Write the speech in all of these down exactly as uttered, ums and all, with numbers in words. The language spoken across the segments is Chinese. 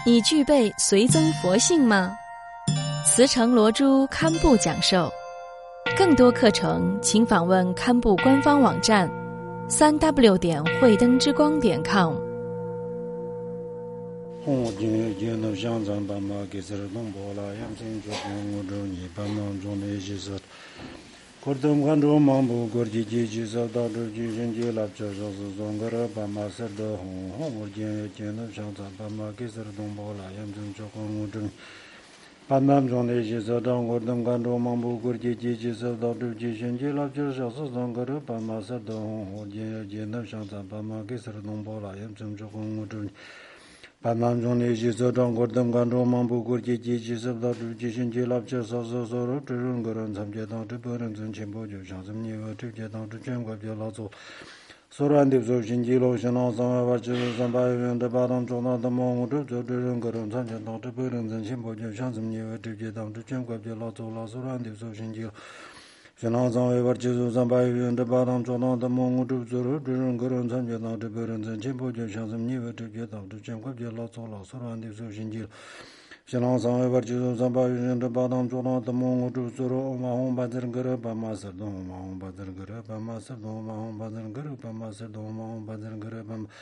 你具备随增佛性吗？慈诚罗珠堪布讲授。更多课程请访问堪布官方网站三 w 点慧灯之光点 com。 红金金的香樟斑马给是东波拉养成做红州泥斑马中的一些是。国东关注芒布国际机器受到这举行机拉车说是中国的斑马是的红红我金金的香樟斑马给是东波拉养成做红州。斑马中的一些受到国东关注芒布国际机器受到这举行机拉车说是中国的斑马是的红我金金的香樟斑马给是东波拉养成做红州。斑马中的一些受到国东关注芒布国际机器受到这举行机拉车说是所有这种个人参加到这不能挣钱不就像什么你和这些当这全国比老早所然的走行记录相当三万八千三百元的八当中到的蒙古这这这种个人参加到这不能挣钱不就像什么你和这些当这全国比老早老所然的走行记录相当三万八千三百元的八当中到的蒙古这这这种个人参加到这不能挣钱不就像什么你和这些当这全国比老早老所然的走行记录相当三万八千三百元的八当中到的蒙古这这种马红八千个人斑马是东马红八千个人斑马是东马红八千个人斑马是东马红八千个人斑马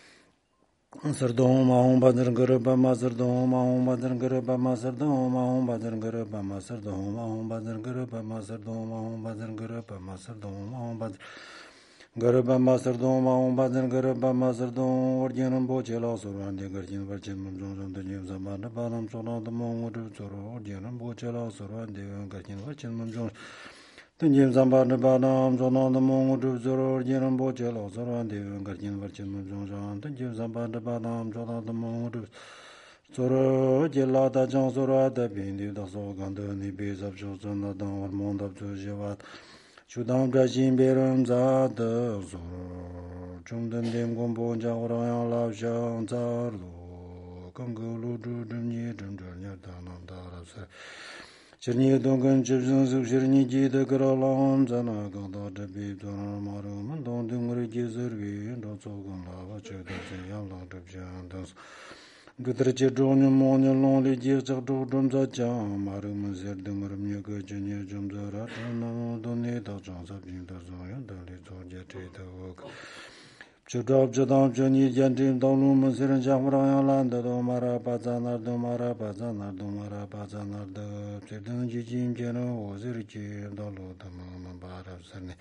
Sardon Mahon Badr Garba Masardon Mahon Badr Garba Masardon Mahon Badr Garba Masardon Mahon Badr Garba Masardon Mahon Badr Garba Masardon Mahon Badr Garba Masardon Mahon Badr Garba Masardon Ordian Bochela Soran de Garjin Varchin Munjon de James Amanda Badam Solan the Mongo Zoro Ordian Bochela Soran de Garjin Varchin Munjon James Amanda Badam Solan the Mongo Zoro Ordian Bochela Soran de Garjin Varchin Munjon James Amanda Badam Solan the Mongo Zoro Jela da Jan Zoro da Bindi da Sogan de Nibis of Josan da Mond of Jojavat Chudam Gajin Beram za de Zoro Chumden Dim Gombo Jawaran Lao Shan Zarlo Kangulu Dudni Dundunya Danam Darase Cherni Dongan Chibsan Sushirni Jida Karalam Zana Ganda Debi Donar Marum Don Dungri Gizervi Don Sogan Lava Cheda Yala Dubjan Dans Gutrache Doni Moni Lonely Jizak Dudum Zajan Marum Zer Dumarum Yuga Junior Jumzara Dana Doni Dajan Sabin Dazoyan Dali Zoja Tita Work Chudab Jadam Juni Jantim Donum Siran Jamrayan Landa Domara Bazanar Domara Bazanar Domara Bazanar the Chedan Jim Jeno Ozirchi Dolo Damam Bara Sani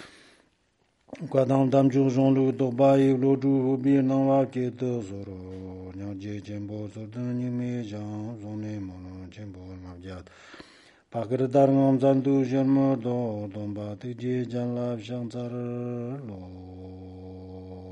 Quadam Dam Jujon Lu Dobai Lodu Birna Waki Zoro Nyaji Jimbo Sudani Mejan Zone Mono Jimbo Navjat Pakradar Ngam Zandu Janmo Do Domba Tiji Janlab Shantar Lo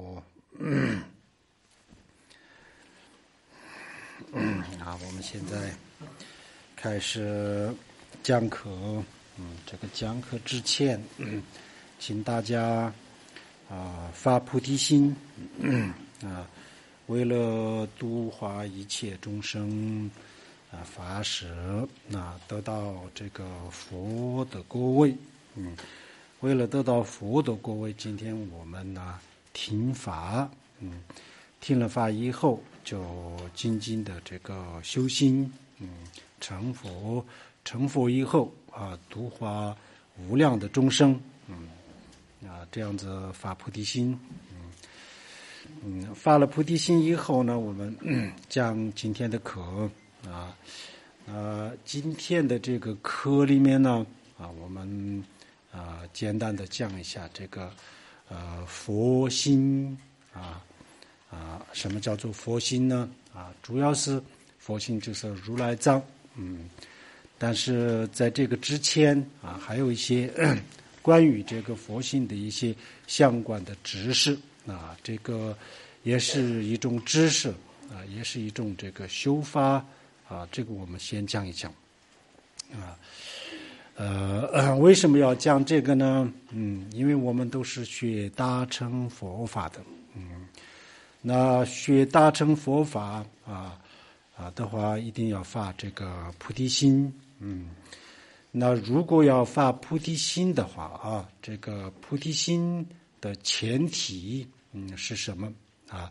好，我们现在开始讲课。嗯，这个讲课之前，嗯、请大家啊、呃、发菩提心，嗯啊，为了度化一切众生啊、呃、发誓啊得到这个佛的果位。嗯，为了得到佛的果位，今天我们呢听法，嗯，听了法以后就精进的这个修心，嗯，成佛，成佛以后啊，度化无量的众生，嗯，啊，这样子发菩提心，嗯，嗯，发了菩提心以后呢，我们、嗯、讲今天的课啊，呃，今天的这个课里面呢，啊，我们啊简单的讲一下这个呃佛心啊。啊，什么叫做佛心呢？啊，主要是佛心就是如来藏，嗯，但是在这个之前啊，还有一些关于这个佛心的一些相关的知识啊，这个也是一种知识啊，也是一种这个修法啊，这个我们先讲一讲啊。呃，为什么要讲这个呢？嗯，因为我们都是学大乘佛法的，嗯。那学大乘佛法啊啊的话，一定要发这个菩提心。嗯，那如果要发菩提心的话啊，这个菩提心的前提嗯是什么啊？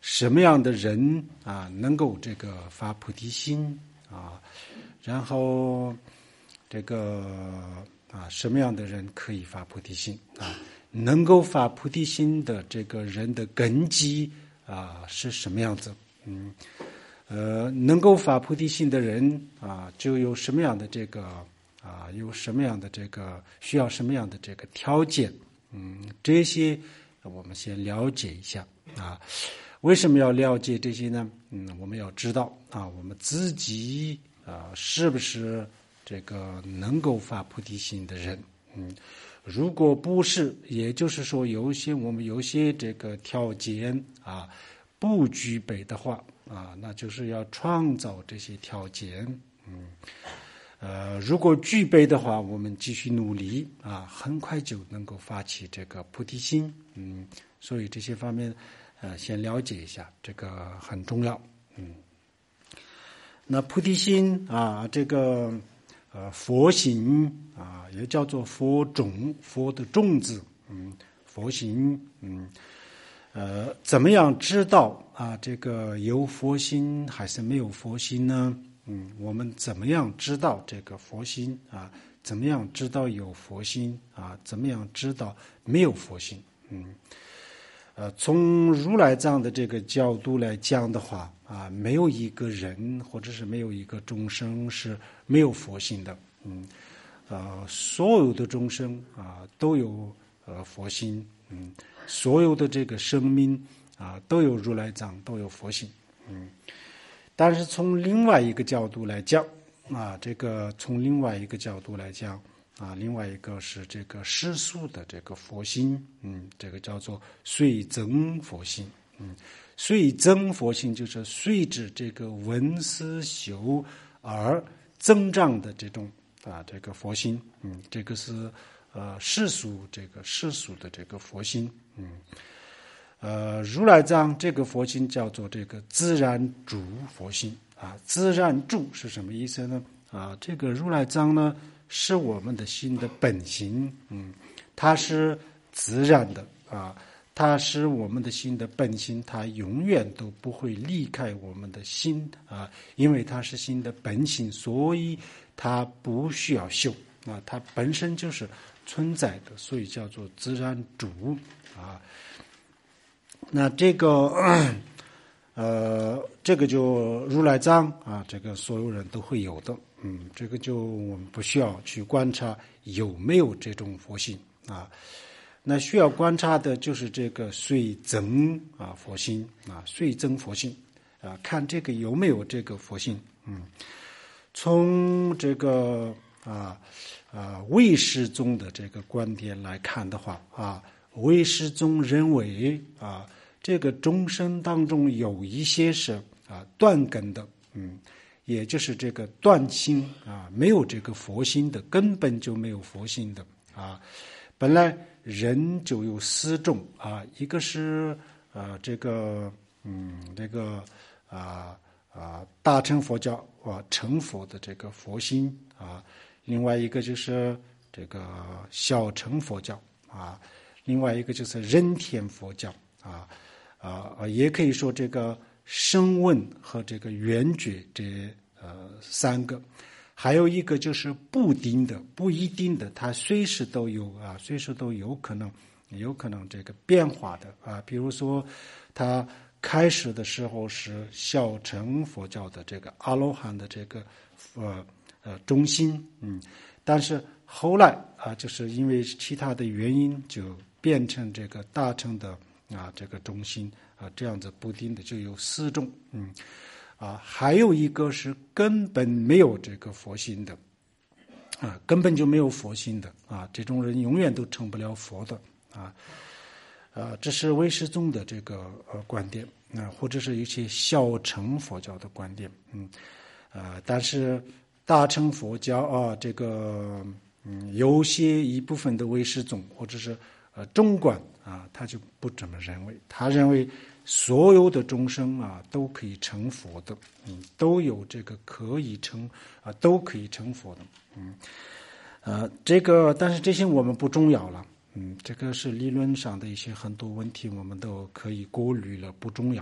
什么样的人啊能够这个发菩提心啊，然后这个啊什么样的人可以发菩提心啊？能够发菩提心的这个人的根基啊是什么样子？嗯，呃，能够发菩提心的人啊，就有什么样的这个啊，有什么样的这个需要什么样的这个条件？嗯，这些我们先了解一下啊。为什么要了解这些呢？嗯，我们要知道啊，我们自己啊是不是这个能够发菩提心的人？嗯。如果不是，也就是说有些我们有些这个条件啊不具备的话啊，那就是要创造这些条件。嗯，呃，如果具备的话，我们继续努力啊，很快就能够发起这个菩提心。嗯，所以这些方面呃先了解一下，这个很重要。嗯，那菩提心啊，这个。呃，佛心啊，也叫做佛种，佛的种子，嗯，佛心，嗯，呃，怎么样知道啊，这个有佛心还是没有佛心呢？嗯，我们怎么样知道这个佛心啊？怎么样知道有佛心啊？怎么样知道没有佛心？嗯，呃，从如来藏的这个角度来讲的话。啊，没有一个人或者是没有一个众生是没有佛心的，嗯，呃，所有的众生啊都有呃佛心，嗯，所有的这个生命啊都有如来藏，都有佛心，嗯，但是从另外一个角度来讲啊，这个从另外一个角度来讲啊，另外一个是这个世俗的这个佛心，嗯，这个叫做随增佛心，嗯。随增佛性就是随着这个闻思修而增长的这种啊这个佛性，嗯，这个是呃世俗这个世俗的这个佛性，嗯，呃如来藏这个佛性叫做这个自然住佛性啊，自然住是什么意思呢？啊，这个如来藏呢是我们的心的本性，嗯，它是自然的啊。它是我们的心的本性，它永远都不会离开我们的心啊，因为它是心的本性，所以它不需要修啊，它本身就是存在的，所以叫做自然主啊。那这个呃，这个就如来藏啊，这个所有人都会有的，嗯，这个就我们不需要去观察有没有这种佛性啊。那需要观察的就是这个随增啊佛性啊，随增佛性啊，看这个有没有这个佛性。嗯，从这个啊啊唯识宗的这个观点来看的话啊，唯识宗认为啊，这个众生当中有一些是啊断根的，嗯，也就是这个断心啊，没有这个佛心的，根本就没有佛心的啊，本来。人就有四种啊，一个是呃这个嗯这个啊啊大乘佛教啊成佛的这个佛心啊，另外一个就是这个小乘佛教啊，另外一个就是人天佛教啊啊也可以说这个声闻和这个缘觉这呃三个。还有一个就是不定的、不一定的，它随时都有啊，随时都有可能，有可能这个变化的啊。比如说，它开始的时候是小乘佛教的这个阿罗汉的这个呃呃中心，嗯，但是后来啊，就是因为其他的原因，就变成这个大乘的啊这个中心啊，这样子不定的就有四种，嗯。啊，还有一个是根本没有这个佛心的，啊，根本就没有佛心的啊，这种人永远都成不了佛的啊，呃，这是唯识宗的这个呃观点啊，或者是一些小乘佛教的观点，嗯，呃，但是大乘佛教啊，这个嗯，有些一部分的唯识宗或者是呃中观啊，他就不这么认为，他认为。所有的众生啊，都可以成佛的，嗯，都有这个可以成啊，都可以成佛的，嗯，呃，这个，但是这些我们不重要了，嗯，这个是理论上的一些很多问题，我们都可以过滤了，不重要了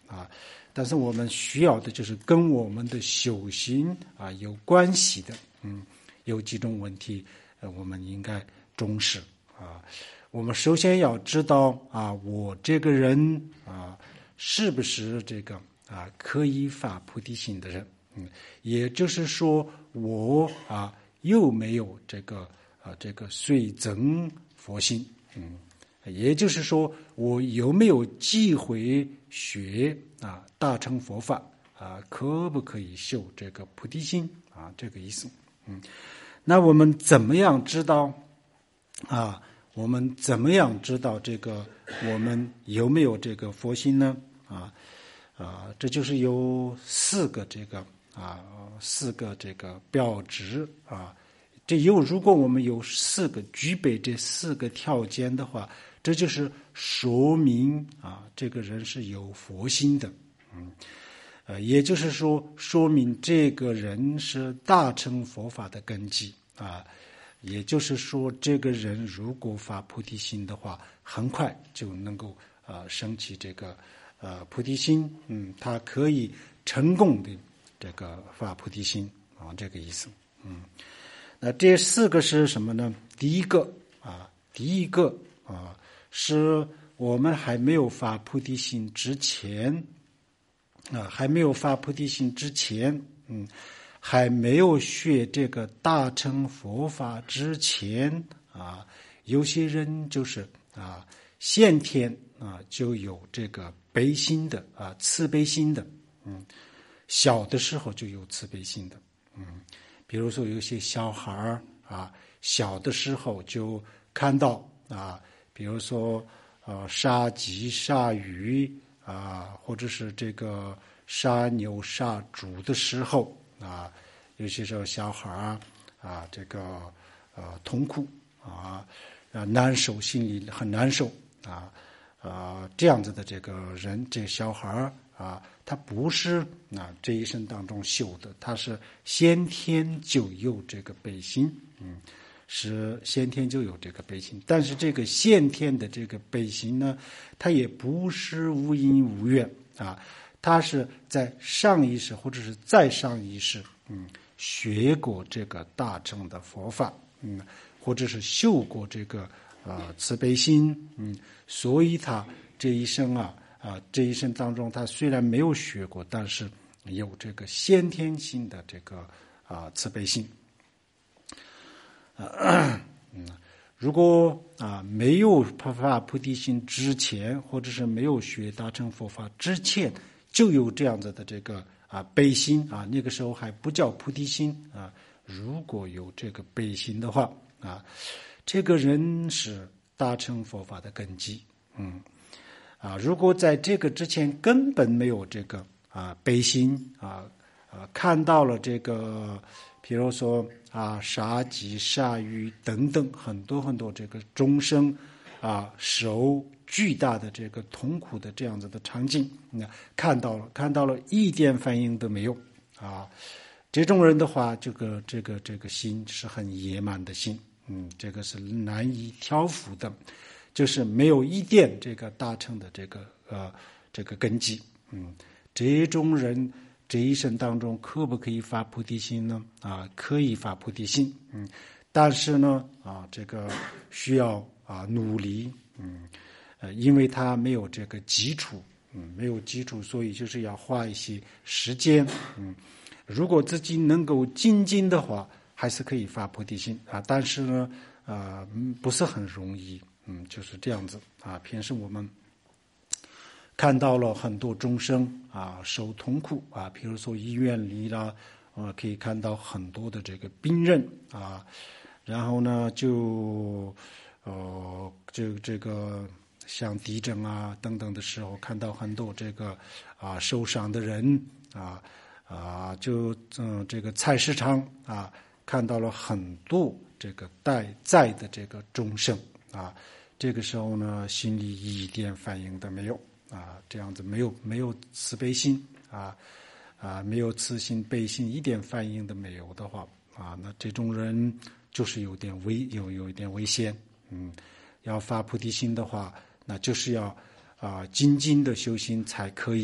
啊。但是我们需要的就是跟我们的修行啊有关系的，嗯，有几种问题，呃，我们应该重视啊。我们首先要知道啊，我这个人啊，是不是这个啊可以发菩提心的人？嗯，也就是说，我啊有没有这个啊这个随增佛心？嗯。也就是说，我有没有机会学啊大乘佛法啊？可不可以修这个菩提心啊？这个意思。嗯，那我们怎么样知道啊？我们怎么样知道这个我们有没有这个佛心呢？啊啊，这就是有四个这个啊四个这个标志啊。这有如果我们有四个具备这四个条件的话，这就是说明啊，这个人是有佛心的，嗯，呃，也就是说，说明这个人是大乘佛法的根基啊。也就是说，这个人如果发菩提心的话，很快就能够啊、呃、升起这个呃菩提心，嗯，他可以成功的这个发菩提心啊，这个意思，嗯。那这四个是什么呢？第一个啊，第一个啊。是我们还没有发菩提心之前啊，还没有发菩提心之前，嗯，还没有学这个大乘佛法之前啊，有些人就是啊，先天啊就有这个悲心的啊，慈悲心的，嗯，小的时候就有慈悲心的，嗯，比如说有些小孩儿啊，小的时候就看到啊。比如说，呃，杀鸡、杀鱼啊，或者是这个杀牛、杀猪的时候啊，有些时候小孩啊，啊，这个呃痛苦啊，啊难受，心里很难受啊，啊这样子的这个人，这个小孩啊，他不是啊这一生当中修的，他是先天就有这个悲心，嗯。是先天就有这个悲心，但是这个先天的这个悲心呢，它也不是无因无缘啊，它是在上一世或者是再上一世，嗯，学过这个大乘的佛法，嗯，或者是修过这个呃慈悲心，嗯，所以他这一生啊啊这一生当中，他虽然没有学过，但是有这个先天性的这个啊慈悲心。啊，嗯，如果啊没有发菩提心之前，或者是没有学大乘佛法之前，就有这样子的这个啊悲心啊，那个时候还不叫菩提心啊。如果有这个悲心的话啊，这个人是大乘佛法的根基，嗯，啊，如果在这个之前根本没有这个啊悲心啊啊，看到了这个。比如说啊，杀鸡、杀鱼等等，很多很多这个众生啊，受巨大的这个痛苦的这样子的场景，那看到了，看到了一点反应都没有啊。这种人的话，这个这个这个心是很野蛮的心，嗯，这个是难以调伏的，就是没有一点这个大乘的这个呃这个根基，嗯，这种人。这一生当中可不可以发菩提心呢？啊，可以发菩提心，嗯，但是呢，啊，这个需要啊努力，嗯，呃，因为他没有这个基础，嗯，没有基础，所以就是要花一些时间，嗯，如果自己能够精进的话，还是可以发菩提心啊，但是呢，啊、呃，不是很容易，嗯，就是这样子啊，平时我们。看到了很多众生啊受痛苦啊，比如说医院里啦，啊可以看到很多的这个病人啊，然后呢就呃这这个像地震啊等等的时候，看到很多这个啊受伤的人啊啊就嗯这个菜市场啊看到了很多这个待在的这个众生啊，这个时候呢心里一点反应都没有。啊，这样子没有没有慈悲心啊啊，没有慈心悲心，一点反应都没有的话啊，那这种人就是有点危有有一点危险。嗯，要发菩提心的话，那就是要啊精进的修行才可以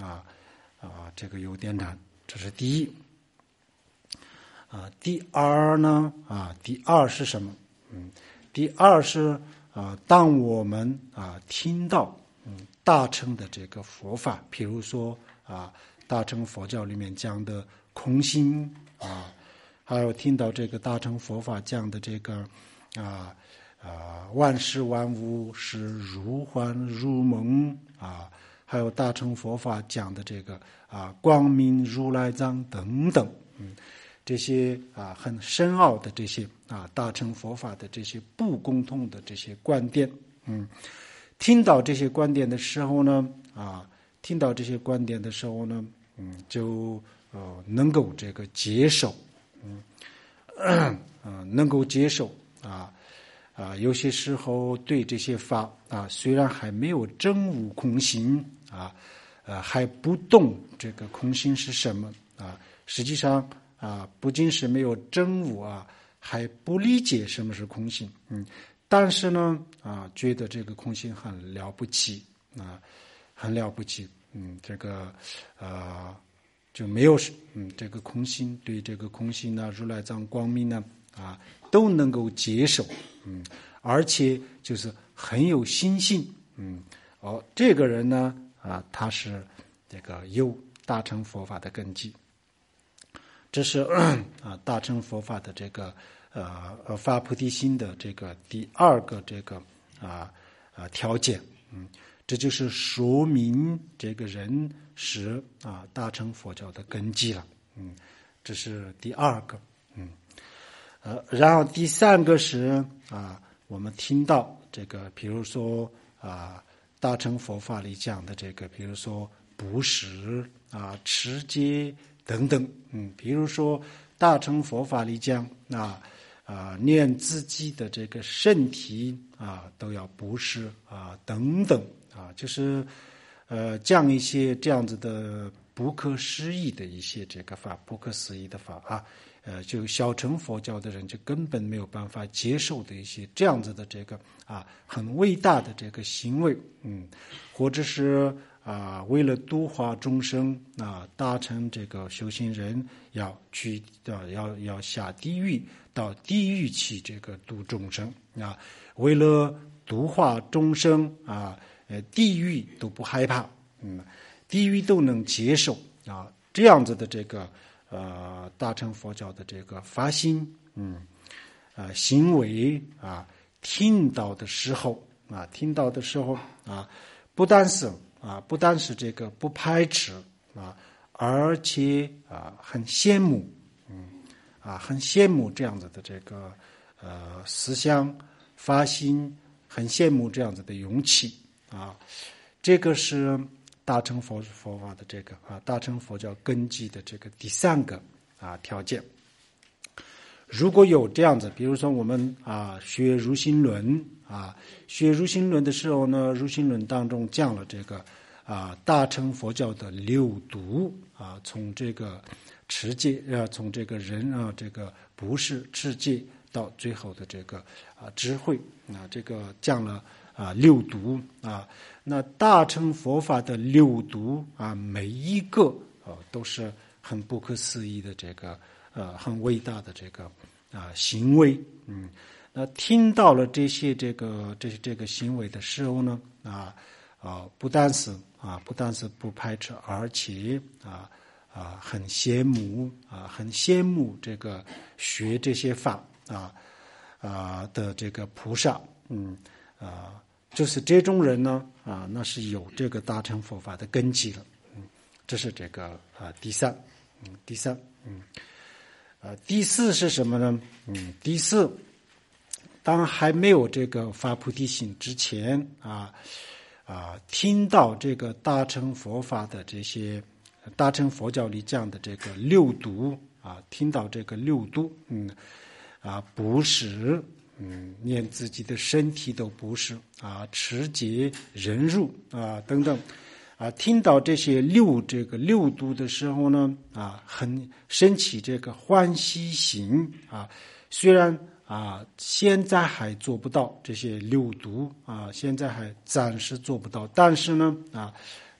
啊啊，这个有点难，这是第一。啊，第二呢啊，第二是什么？嗯，第二是啊，当我们啊听到嗯大乘的这个佛法，比如说啊大乘佛教里面讲的空性啊，还有听到这个大乘佛法讲的这个啊啊万事万物是如幻如梦啊，还有大乘佛法讲的这个啊光明如来藏等等，嗯。这些啊很深奥的这些啊大乘佛法的这些不共通的这些观点，嗯，听到这些观点的时候呢，啊，听到这些观点的时候呢，嗯，就呃能够这个接受，嗯，啊、呃、能够接受啊啊，有些时候对这些法啊，虽然还没有证悟空性啊，呃还不懂这个空性是什么啊，实际上。啊，不仅是没有证悟啊，还不理解什么是空性，嗯，但是呢，啊，觉得这个空性很了不起啊，很了不起，嗯，这个啊就没有嗯这个空性对这个空性呢，如来藏光明呢啊都能够接受，嗯，而且就是很有信心，嗯，哦，这个人呢啊他是这个有大乘佛法的根基。这是啊大乘佛法的这个呃发菩提心的这个第二个这个啊啊条件，嗯，这就是说明这个人是啊大乘佛教的根基了，嗯，这是第二个，嗯，呃，然后第三个是啊我们听到这个，比如说啊大乘佛法里讲的这个，比如说布施啊持戒。等等，嗯，比如说大乘佛法里讲啊啊，念自己的这个身体啊，都要布施啊，等等啊，就是呃讲一些这样子的不可思议的一些这个法，不可思议的法啊，呃，就小乘佛教的人就根本没有办法接受的一些这样子的这个啊很伟大的这个行为，嗯，或者是。啊，为了度化众生啊，大乘这个修行人要去啊，要要下地狱，到地狱去这个度众生啊。为了度化众生啊，呃，地狱都不害怕，嗯，地狱都能接受啊。这样子的这个呃大乘佛教的这个发心，嗯，啊、呃、行为啊，听到的时候啊，听到的时候啊，不但是。啊，不但是这个不排斥啊，而且啊很羡慕，嗯，啊很羡慕这样子的这个呃思想发心，很羡慕这样子的勇气啊，这个是大乘佛佛法的这个啊大乘佛教根基的这个第三个啊条件。如果有这样子，比如说我们啊学入心论啊，学入心论的时候呢，入心论当中讲了这个啊大乘佛教的六度啊，从这个持戒啊，从这个人啊这个不是持戒到最后的这个啊智慧啊，这个讲了啊六度啊，那大乘佛法的六度啊，每一个啊都是很不可思议的这个。呃，很伟大的这个啊、呃、行为，嗯，那听到了这些这个这些这个行为的时候呢，啊啊，不但是啊不但是不排斥，而且啊啊很羡慕啊很羡慕这个学这些法啊啊的这个菩萨，嗯啊，就是这种人呢啊，那是有这个大乘佛法的根基了，嗯，这是这个啊第三，嗯第三，嗯。呃，第四是什么呢？嗯，第四，当还没有这个发菩提心之前啊啊，听到这个大乘佛法的这些大乘佛教里讲的这个六度啊，听到这个六度，嗯啊，布施，嗯，连自己的身体都布施啊，持戒、忍辱啊等等。啊，听到这些六这个六度的时候呢，啊，很升起这个欢喜心啊。虽然啊，现在还做不到这些六度啊，现在还暂时做不到，但是呢，啊，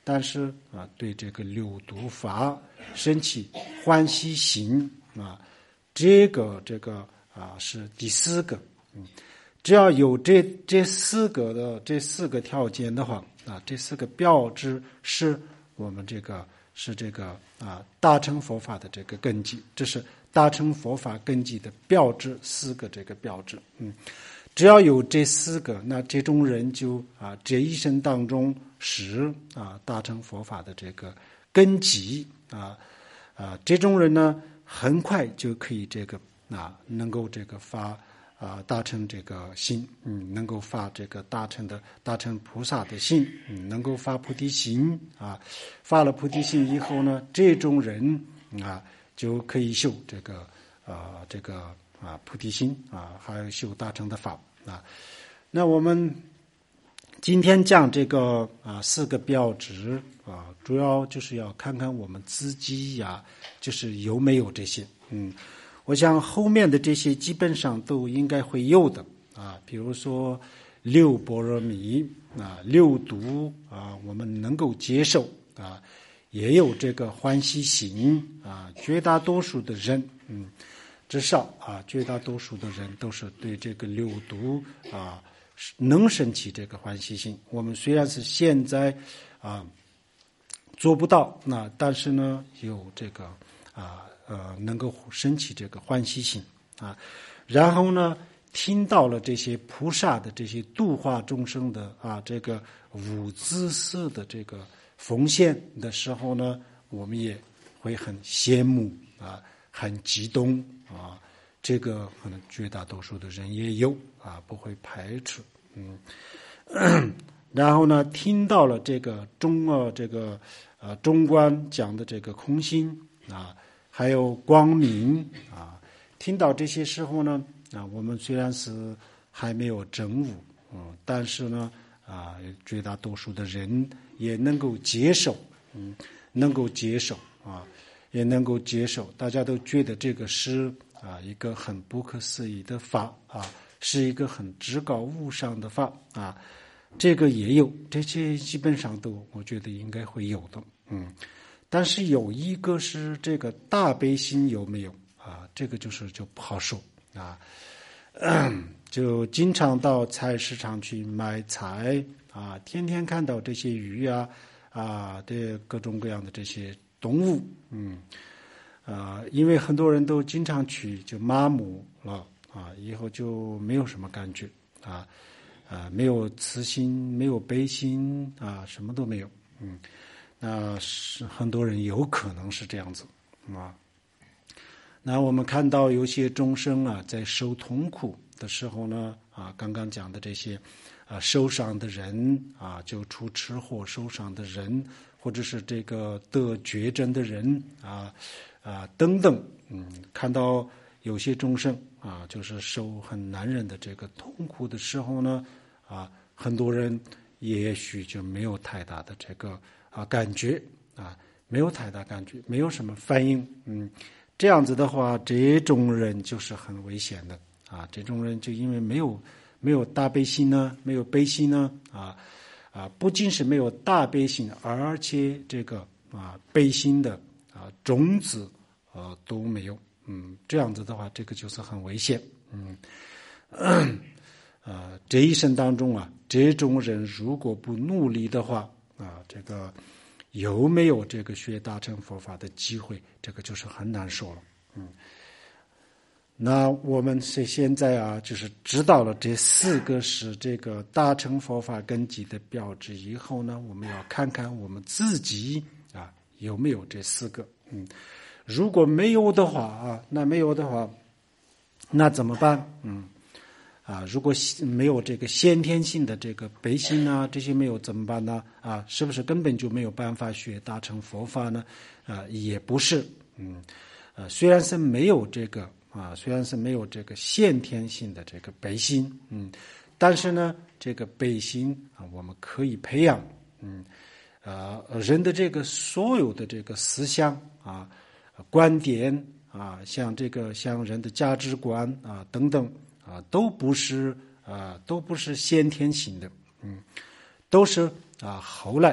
但是啊，对这个六度法升起欢喜心啊，这个这个啊是第四个。嗯，只要有这这四个的这四个条件的话啊，这四个标志是我们这个是这个啊大乘佛法的这个根基，这是大乘佛法根基的标志，四个这个标志。嗯，只要有这四个，那这种人就啊这一生当中是啊大乘佛法的这个根基啊啊这种人呢，很快就可以这个啊能够这个发啊大乘这个心，嗯，能够发这个大乘的大乘菩萨的心，嗯，能够发菩提心啊，发了菩提心以后呢，这种人啊就可以修这个啊这个啊菩提心啊，还有修大乘的法啊。那我们今天讲这个啊四个标志啊，主要就是要看看我们自己呀，就是有没有这些。嗯，我想后面的这些基本上都应该会有的啊，比如说六般若蜜啊，六度啊，我们能够接受啊，也有这个欢喜心啊，绝大多数的人，嗯，至少啊，绝大多数的人都是对这个六度啊。能升起这个欢喜心，我们虽然是现在啊做不到，那但是呢有这个啊呃能够升起这个欢喜心啊，然后呢听到了这些菩萨的这些度化众生的啊这个无自私的这个奉献的时候呢，我们也会很羡慕啊，很激动啊。这个可能绝大多数的人也有啊，不会排斥。嗯，然后呢，听到了这个中呃这个呃中观讲的这个空心啊，还有光明啊，听到这些时候呢啊，我们虽然是还没有证悟，嗯，但是呢啊，绝大多数的人也能够接受，嗯，能够接受啊，也能够接受，大家都觉得这个是。啊，一个很不可思议的法啊，是一个很至高无上的法啊，这个也有，这些基本上都我觉得应该会有的，嗯，但是有一个是这个大悲心有没有啊？这个就是就不好说啊，就经常到菜市场去买菜啊，天天看到这些鱼啊啊的各种各样的这些动物，嗯。啊、呃，因为很多人都经常去，就麻木了啊，以后就没有什么感觉啊，啊，没有慈心，没有悲心啊，什么都没有，嗯，那是很多人有可能是这样子啊。那我们看到有些众生啊，在受痛苦的时候呢，啊，刚刚讲的这些啊，受伤的人啊，就出车祸受伤的人，或者是这个得绝症的人啊。啊，等等，嗯，看到有些众生啊，就是受很难忍的这个痛苦的时候呢，啊，很多人也许就没有太大的这个啊感觉啊，没有太大感觉，没有什么反应，嗯，这样子的话，这种人就是很危险的啊，这种人就因为没有没有大悲心呢，没有悲心呢，啊啊，不仅是没有大悲心，而且这个啊悲心的。啊，种子呃都没有，嗯，这样子的话，这个就是很危险，嗯，呃，这一生当中啊，这种人如果不努力的话，啊，这个有没有这个学大乘佛法的机会，这个就是很难说了，嗯。那我们是现在啊，就是知道了这四个是这个大乘佛法根基的标志以后呢，我们要看看我们自己啊。有没有这四个？嗯，如果没有的话啊，那没有的话，那怎么办？嗯，啊，如果没有这个先天性的这个悲心啊，这些没有怎么办呢？啊，是不是根本就没有办法学大乘佛法呢？啊，也不是。嗯，呃，虽然是没有这个啊，虽然是没有这个先天性的这个悲心，嗯，但是呢，这个悲心啊，我们可以培养，嗯。呃，人的这个所有的这个思想啊、观点啊，像这个像人的价值观啊等等啊，都不是啊，都不是先天性的，嗯，都是啊后来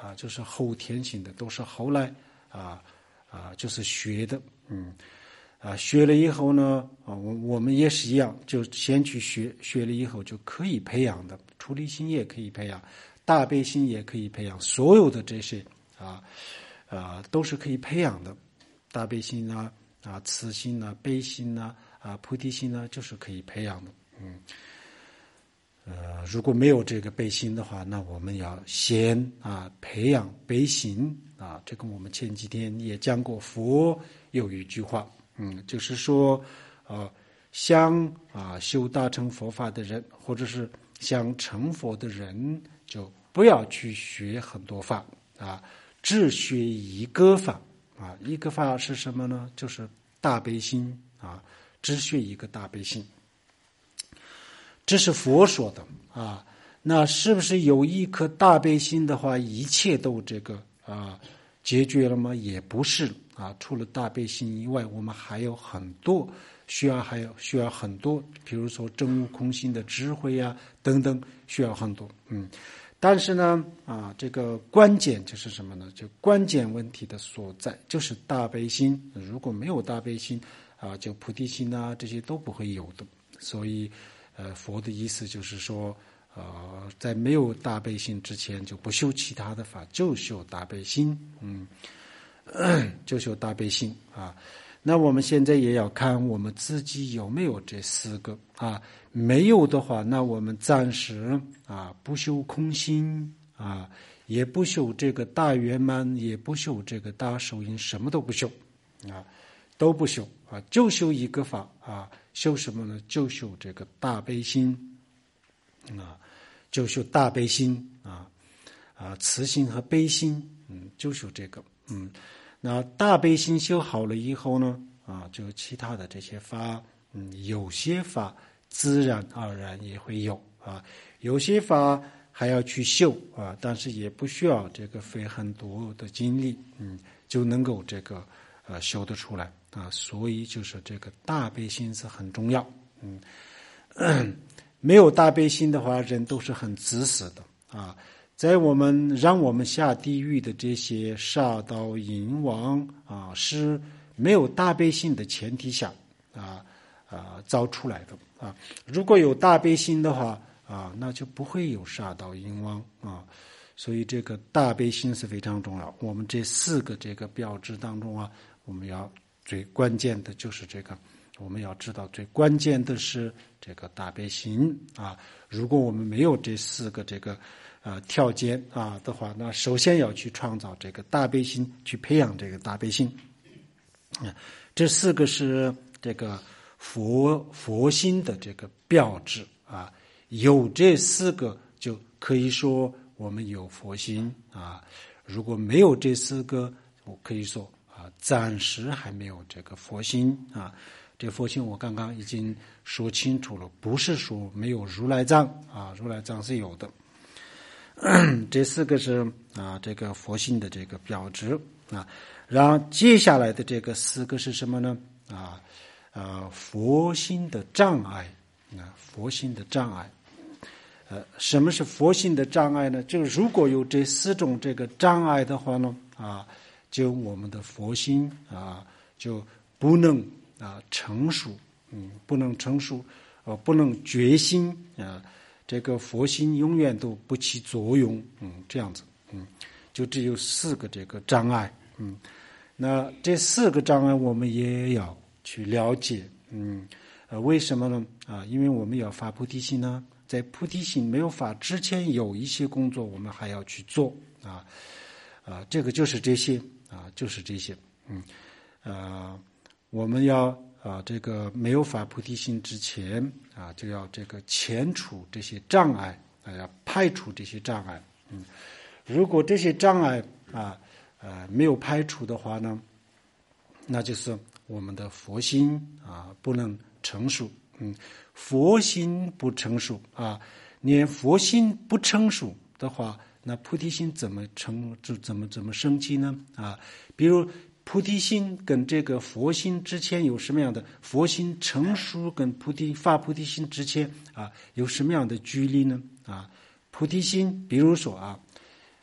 啊，就是后天性的，都是后来啊啊就是学的，嗯啊学了以后呢啊我我们也是一样，就先去学，学了以后就可以培养的，出离心也可以培养，大悲心也可以培养，所有的这些啊啊都是可以培养的，大悲心啊啊慈心啊悲心啊啊菩提心呢，就是可以培养的，嗯。呃，如果没有这个悲心的话，那我们要先啊培养悲心啊。这个我们前几天也讲过，佛有一句话，嗯，就是说，呃，想啊修大乘佛法的人，或者是想成佛的人，就不要去学很多法啊，只学一个法啊。一个法是什么呢？就是大悲心啊，只学一个大悲心。这是佛说的啊，那是不是有一颗大悲心的话，一切都这个啊解决了吗？也不是啊，除了大悲心以外，我们还有很多需要，还有需要很多，比如说证悟空性的智慧啊等等，需要很多。嗯，但是呢啊，这个关键就是什么呢？就关键问题的所在就是大悲心。如果没有大悲心啊，就菩提心啊这些都不会有的。所以。呃，佛的意思就是说，呃，在没有大悲心之前，就不修其他的法，就修大悲心，嗯，就修大悲心啊。那我们现在也要看我们自己有没有这四个啊。没有的话，那我们暂时啊不修空心啊，也不修这个大圆满，也不修这个大手印，什么都不修啊，都不修啊，就修一个法啊。修什么呢？就修这个大悲心啊，就修大悲心啊啊，慈心和悲心，嗯，就修这个，嗯，那大悲心修好了以后呢，啊，就其他的这些法，嗯，有些法自然而然也会有啊，有些法还要去修啊，但是也不需要这个费很多的精力，嗯，就能够这个呃修得出来。啊，所以就是这个大悲心是很重要。嗯，没有大悲心的话，人都是很自私的啊。在我们让我们下地狱的这些杀盗淫妄啊，是没有大悲心的前提下啊啊造出来的啊。如果有大悲心的话啊，那就不会有杀盗淫妄啊。所以这个大悲心是非常重要。我们这四个这个标志当中啊，我们要。最关键的就是这个，我们要知道最关键的是这个大悲心啊。如果我们没有这四个这个呃条件啊的话，那首先要去创造这个大悲心，去培养这个大悲心。啊，这四个是这个佛佛心的这个标志啊。有这四个就可以说我们有佛心啊。如果没有这四个，我可以说。啊，暂时还没有这个佛心啊，这个佛心我刚刚已经说清楚了，不是说没有如来藏啊，如来藏是有的。这四个是啊，这个佛心的这个标志啊。然后接下来的这个四个是什么呢？啊啊，佛心的障碍啊，佛心的障碍。呃，什么是佛心的障碍呢？就如果有这四种这个障碍的话呢，啊。就我们的佛心啊，就不能啊成熟，嗯，不能成熟，呃，不能觉心啊，这个佛心永远都不起作用，嗯，这样子，嗯，就只有四个这个障碍，嗯，那这四个障碍我们也要去了解，嗯，呃，为什么呢？啊，因为我们要发菩提心呢，在菩提心没有发之前，有一些工作我们还要去做啊，啊，这个就是这些。啊，就是这些，嗯，呃，我们要啊，这个没有发菩提心之前啊，就要这个前除这些障碍，啊，要排除这些障碍，嗯，如果这些障碍啊，呃，没有排除的话呢，那就是我们的佛心啊不能成熟，嗯，佛心不成熟啊，连佛心不成熟的话。那菩提心怎么成就怎么怎么升起呢？啊，比如菩提心跟这个佛心之间有什么样的佛心成熟跟菩提发菩提心之间啊有什么样的距离呢？啊，菩提心，比如说啊，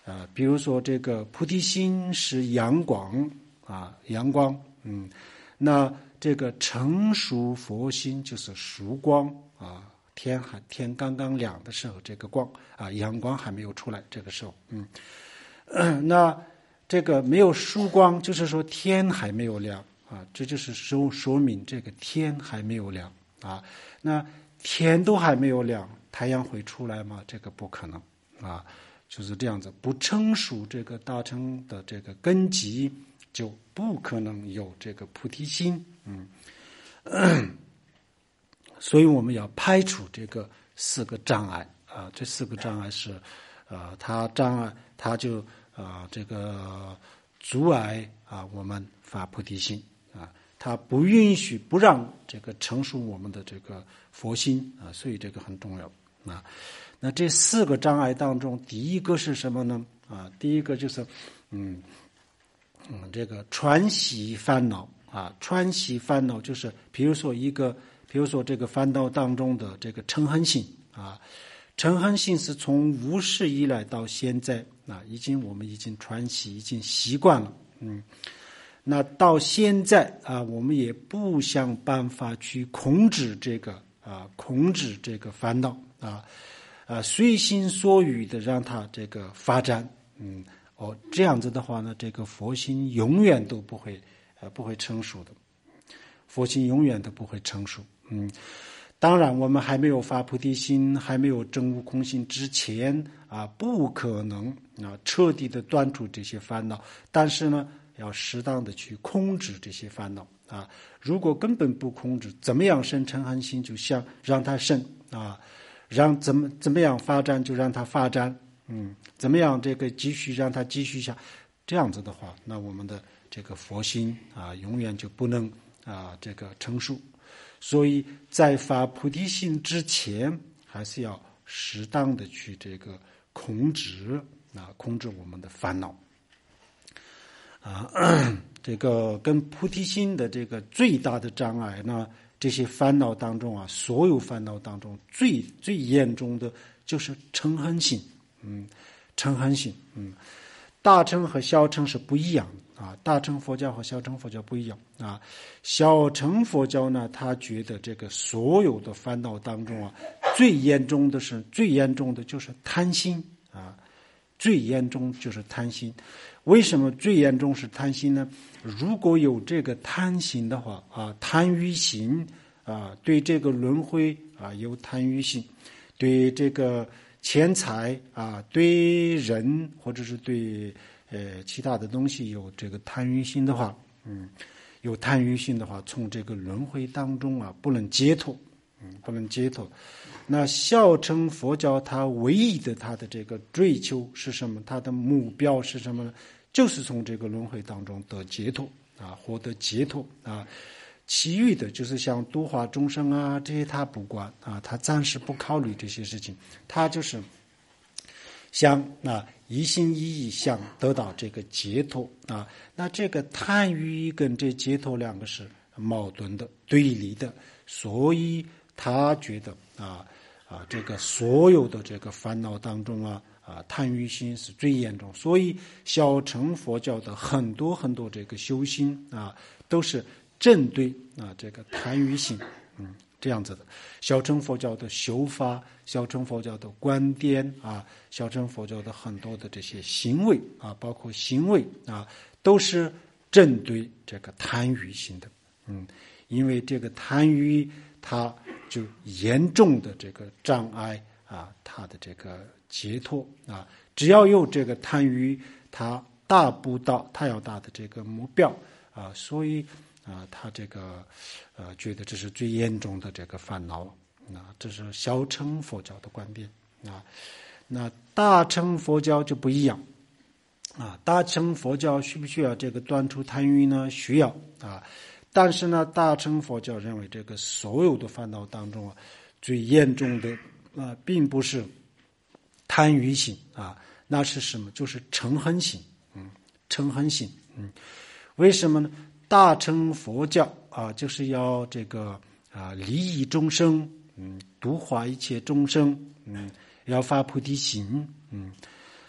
呃，比如说这个菩提心是阳光啊，阳光，嗯，那这个成熟佛心就是曙光啊，天还天刚刚亮的时候，这个光啊，阳光还没有出来，这个时候，嗯，呃、那这个没有曙光，就是说天还没有亮啊，这就是说说明这个天还没有亮啊，那天都还没有亮，太阳会出来吗？这个不可能啊。就是这样子，不成熟这个大乘的这个根基，就不可能有这个菩提心。嗯，所以我们要排除这个四个障碍啊，这四个障碍是，呃，它障碍，它就啊、呃、这个阻碍啊我们发菩提心啊，它不允许不让这个成熟我们的这个佛心啊，所以这个很重要啊。那这四个障碍当中，第一个是什么呢？啊，第一个就是，嗯，嗯，这个串习烦恼啊，串习烦恼就是，比如说一个，比如说这个烦恼当中的这个嗔恨心啊，嗔恨心是从无始以来到现在啊，已经我们已经串习，已经习惯了，嗯，那到现在啊，我们也不想办法去控制这个啊，控制这个烦恼啊。啊，随心所欲的让它这个发展，嗯，哦，这样子的话呢，这个佛心永远都不会，呃，不会成熟的，佛心永远都不会成熟，嗯，当然，我们还没有发菩提心，还没有证悟空心之前啊，不可能啊彻底的断除这些烦恼，但是呢，要适当的去控制这些烦恼啊，如果根本不控制，怎么样生嗔恨心，就像让它生啊。让怎么怎么样发展就让它发展，嗯，怎么样这个继续让它继续下，这样子的话，那我们的这个佛心啊，永远就不能啊这个成熟。所以在发菩提心之前，还是要适当的去这个控制啊，控制我们的烦恼啊，这个跟菩提心的这个最大的障碍呢。这些烦恼当中啊，所有烦恼当中最最严重的就是嗔恨心，嗯，嗔恨心，嗯，大乘和小乘是不一样的啊，大乘佛教和小乘佛教不一样啊，小乘佛教呢，他觉得这个所有的烦恼当中啊，最严重的是最严重的就是贪心啊，最严重就是贪心。为什么最严重是贪心呢？如果有这个贪心的话啊，贪欲心啊，对这个轮回啊有贪欲心，对这个钱财啊，对人或者是对呃其他的东西有这个贪欲心的话，嗯，有贪欲心的话，从这个轮回当中啊不能解脱，嗯，不能解脱。那小乘佛教它唯一的它的这个追求是什么？它的目标是什么呢？就是从这个轮回当中得解脱啊，获得解脱啊。其余的就是像度化众生啊，这些他不管啊，他暂时不考虑这些事情，他就是想啊一心一意想得到这个解脱啊。那这个贪欲跟这解脱两个是矛盾的、对立的，所以他觉得啊啊这个所有的这个烦恼当中啊。啊，贪欲心是最严重，所以小乘佛教的很多很多这个修行啊，都是针对啊这个贪欲心，嗯，这样子的。小乘佛教的修法，小乘佛教的观点啊，小乘佛教的很多的这些行为啊，包括行为啊，都是针对这个贪欲心的，嗯，因为这个贪欲它就严重的这个障碍啊，它的这个。解脱啊，只要有这个贪欲，他达不到他要达的这个目标啊，所以啊，他这个呃觉得这是最严重的这个烦恼啊，这是小乘佛教的观点啊。那大乘佛教就不一样啊，大乘佛教需不需要这个断除贪欲呢？需要啊，但是呢，大乘佛教认为这个所有的烦恼当中啊，最严重的啊，并不是。贪欲心啊，那是什么？就是嗔恨心，嗯，嗔恨心，嗯，为什么呢？大乘佛教啊，就是要这个啊利益众生，嗯，度化一切众生，嗯，要发菩提心，嗯，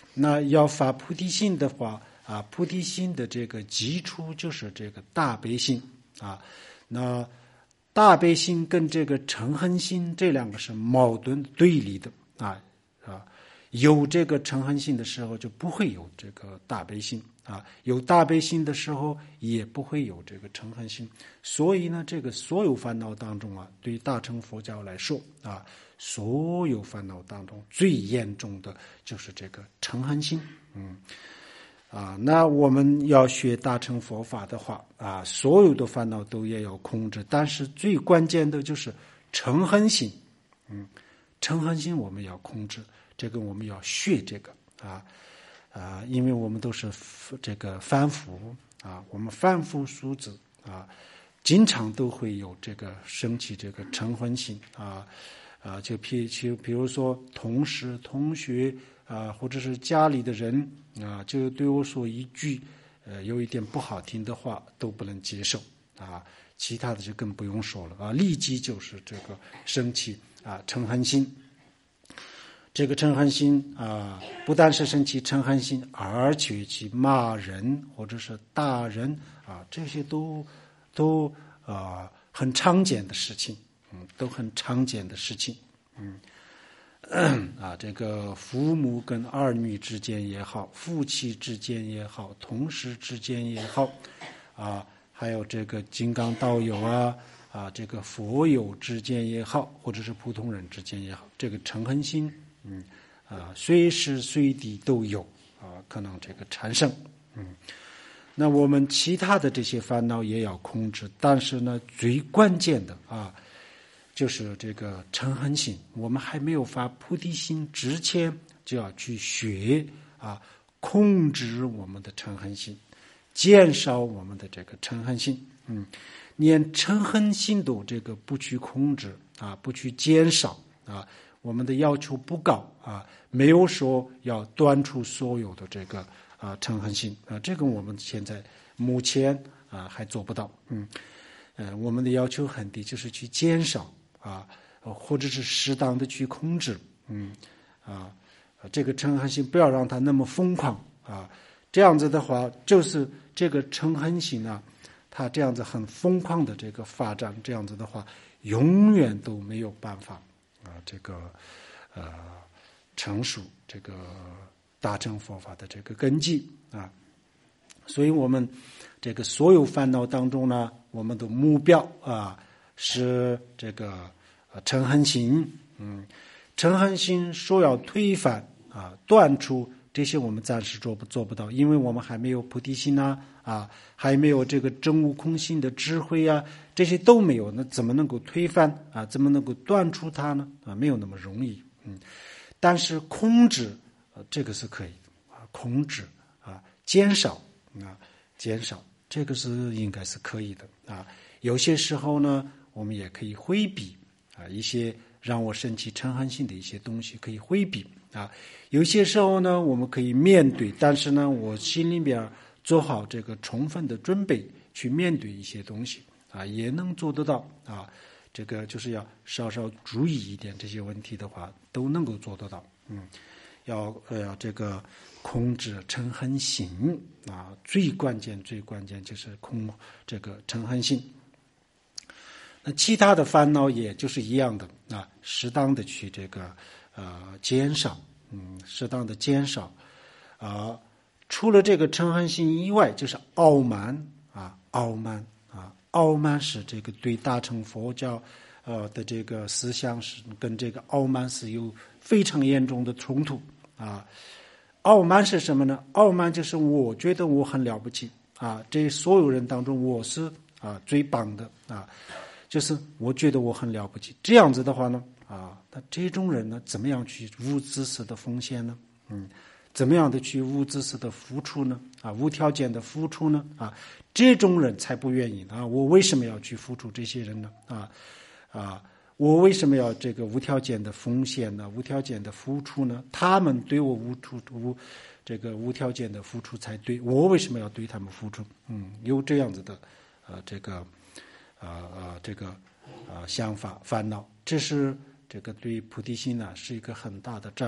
那要发菩提心的话啊，菩提心的这个基础就是这个大悲心啊。那大悲心跟这个嗔恨心这两个是矛盾对立的啊啊。有这个嗔恨心的时候，就不会有这个大悲心啊；有大悲心的时候，也不会有这个嗔恨心。所以呢，这个所有烦恼当中啊，对于大乘佛教来说啊，所有烦恼当中最严重的就是这个嗔恨心。嗯，啊，那我们要学大乘佛法的话啊，所有的烦恼都也要控制，但是最关键的就是嗔恨心。嗯，嗔恨心我们要控制。这个我们要学这个啊啊，因为我们都是这个凡夫啊，我们凡夫俗子啊，经常都会有这个升起这个嗔恨心啊啊，就譬就比如说同事、同学啊，或者是家里的人啊，就对我说一句呃有一点不好听的话都不能接受啊，其他的就更不用说了啊，立即就是这个升起啊嗔恨心。这个嗔恨心啊，不但是生起嗔恨心，而且去骂人或者是打人啊，这些都都啊很常见的事情，嗯，都很常见的事情，嗯，啊，这个父母跟儿女之间也好，夫妻之间也好，同事之间也好，啊，还有这个金刚道友啊，啊，这个佛友之间也好，或者是普通人之间也好，这个嗔恨心。嗯啊，随时随地都有啊，可能这个产生。嗯，那我们其他的这些烦恼也要控制，但是呢，最关键的啊，就是这个嗔恨心。我们还没有发菩提心之前，就要去学啊，控制我们的嗔恨心，减少我们的这个嗔恨心。嗯，连嗔恨心都这个不去控制啊，不去减少啊。我们的要求不高啊，没有说要断除所有的这个啊嗔恨心啊，这个我们现在目前啊还做不到。嗯，呃，我们的要求很低，就是去减少啊，或者是适当的去控制。嗯，啊，这个嗔恨心不要让它那么疯狂啊，这样子的话，就是这个嗔恨心呢，它这样子很疯狂的这个发展，这样子的话，永远都没有办法。啊，这个呃，成熟这个大乘佛法的这个根基啊，所以我们这个所有烦恼当中呢，我们的目标啊是这个嗔恨心。嗯，嗔恨心说要推翻啊，断除这些我们暂时做不做不到，因为我们还没有菩提心啊，啊，还没有这个真悟空心的智慧啊。这些都没有，那怎么能够推翻啊？怎么能够断除它呢？啊，没有那么容易。嗯，但是控制，呃，这个是可以啊，控制啊，减少啊，减少，这个是应该是可以的啊。有些时候呢，我们也可以回避啊，一些让我生起嗔恨心的一些东西可以回避啊。有些时候呢，我们可以面对，但是呢，我心里边做好这个充分的准备去面对一些东西。啊，也能做得到啊，这个就是要稍稍注意一点，这些问题的话都能够做得到。嗯，要呃这个控制嗔恨心啊，最关键最关键就是控这个嗔恨心。那其他的烦恼也就是一样的啊，适当的去这个呃减少，嗯，适当的减少啊。除了这个嗔恨心以外，就是傲慢啊，傲慢。傲慢是这个对大乘佛教呃的这个思想是跟这个傲慢是有非常严重的冲突啊。傲慢是什么呢？傲慢就是我觉得我很了不起啊，这所有人当中我是啊最棒的啊，就是我觉得我很了不起。这样子的话呢啊，那这种人呢，怎么样去无自私的奉献呢？嗯。怎么样的去无自私的付出呢？啊，无条件的付出呢？啊，这种人才不愿意啊！我为什么要去付出这些人呢？啊啊，我为什么要这个无条件的奉献呢？无条件的付出呢？他们对我无出无这个无条件的付出才对，我为什么要对他们付出？嗯，有这样子的呃这个呃呃这个呃想法烦恼，这是这个对菩提心呢是一个很大的障碍。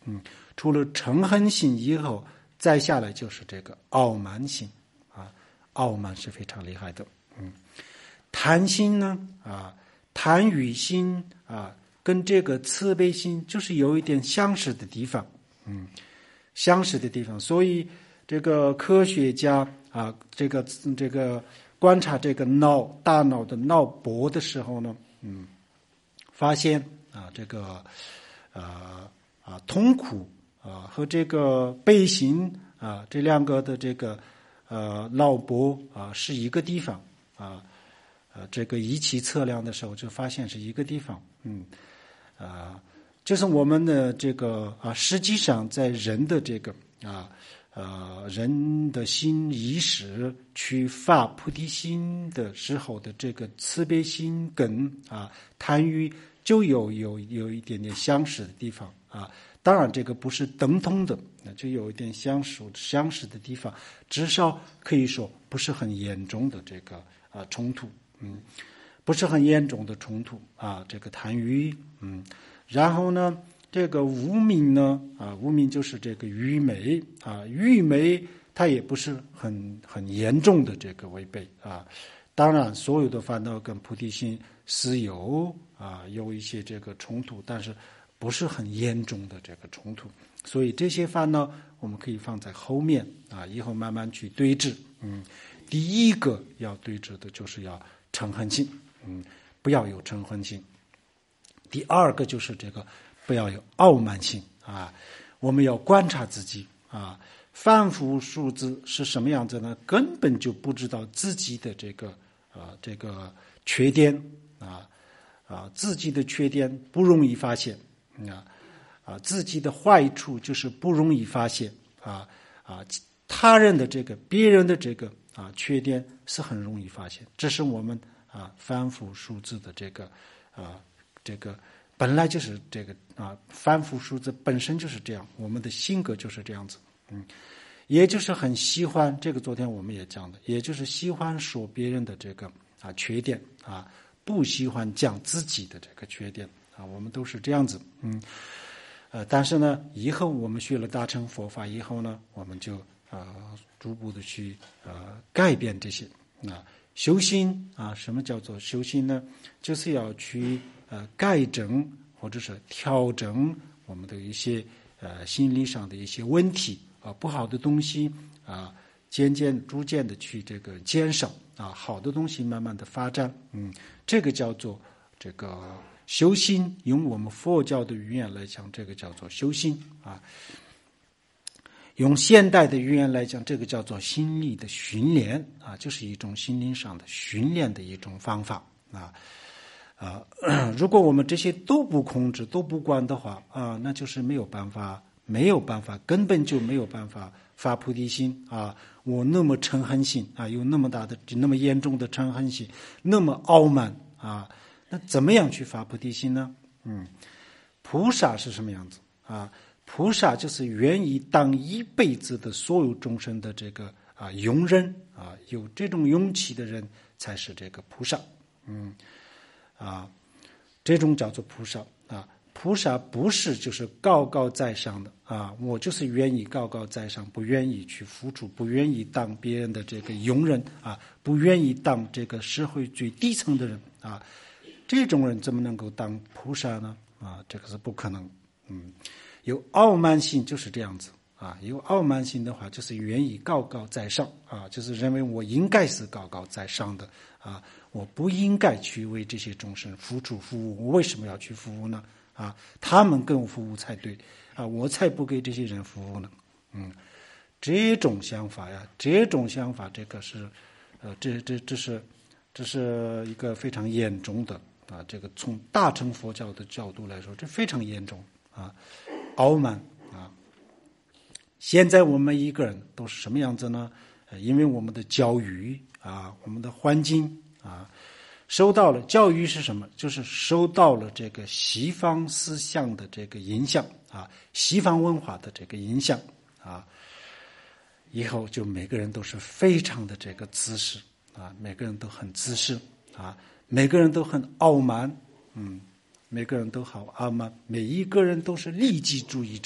嗯，除了嗔恨心以后，再下来就是这个傲慢心啊，傲慢是非常厉害的。嗯，贪心呢啊，贪欲心啊，跟这个慈悲心就是有一点相似的地方。嗯，相似的地方，所以这个科学家啊，这个这个观察这个脑大脑的脑波的时候呢，嗯，发现啊，这个呃啊痛苦啊和这个悲心啊这两个的这个呃脑波啊是一个地方啊，呃这个仪器测量的时候就发现是一个地方，嗯啊。就是我们的这个啊，实际上在人的这个啊呃人的心意识去发菩提心的时候的这个慈悲心跟啊贪欲就有有有一点点相似的地方啊。当然这个不是等同的，那就有一点相似相似的地方，至少可以说不是很严重的这个啊冲突，嗯，不是很严重的冲突啊。这个贪欲，嗯。然后呢，这个无明呢，啊，无明就是这个愚昧啊，愚昧它也不是很很严重的这个违背啊。当然，所有的烦恼跟菩提心是有啊有一些这个冲突，但是不是很严重的这个冲突。所以这些烦恼我们可以放在后面啊，以后慢慢去对治。嗯，第一个要对治的就是要嗔恨心，嗯，不要有嗔恨心。第二个就是这个不要有傲慢心啊，我们要观察自己啊，凡夫俗子是什么样子呢？根本就不知道自己的这个啊这个缺点啊啊自己的缺点不容易发现啊啊自己的坏处就是不容易发现啊啊他人的这个别人的这个啊缺点是很容易发现，这是我们啊凡夫俗子的这个啊。这个本来就是这个啊，凡夫俗子本身就是这样，我们的性格就是这样子，嗯，也就是很喜欢这个。昨天我们也讲的，也就是喜欢说别人的这个啊缺点啊，不喜欢讲自己的这个缺点啊，我们都是这样子，嗯，呃，但是呢，以后我们学了大乘佛法以后呢，我们就啊、呃、逐步的去呃改变这些啊。修心啊，什么叫做修心呢？就是要去呃改正或者是调整我们的一些呃心理上的一些问题啊，不好的东西啊，渐渐逐渐的去这个减少啊，好的东西慢慢的发展，嗯，这个叫做这个修心。用我们佛教的语言来讲，这个叫做修心啊。用现代的语言来讲，这个叫做心理的训练啊，就是一种心灵上的训练的一种方法啊。啊，如果我们这些都不控制、都不管的话啊，那就是没有办法，没有办法，根本就没有办法发菩提心啊。我那么嗔恨心啊，有那么大的、那么严重的嗔恨心，那么傲慢啊，那怎么样去发菩提心呢？嗯，菩萨是什么样子啊？菩萨就是愿意当一辈子的所有众生的这个啊容忍啊，有这种勇气的人才是这个菩萨。嗯，啊，这种叫做菩萨啊。菩萨不是就是高高在上的啊，我就是愿意高高在上，不愿意去付出，不愿意当别人的这个佣人啊，不愿意当这个社会最低层的人啊。这种人怎么能够当菩萨呢？啊，这个是不可能。嗯。有傲慢心就是这样子啊，有傲慢心的话，就是愿意高高在上啊，就是认为我应该是高高在上的啊，我不应该去为这些众生付出服务，我为什么要去服务呢？啊，他们跟我服务才对啊，我才不给这些人服务呢。嗯，这种想法呀，这种想法，这个是，呃，这这这是这是一个非常严重的啊，这个从大乘佛教的角度来说，这非常严重啊。傲慢啊！现在我们每一个人都是什么样子呢？因为我们的教育啊，我们的环境啊，受到了教育是什么？就是受到了这个西方思想的这个影响啊，西方文化的这个影响啊，以后就每个人都是非常的这个自私啊，每个人都很自私啊，每个人都很傲慢，嗯。每个人都好傲慢，每一个人都是利己主义者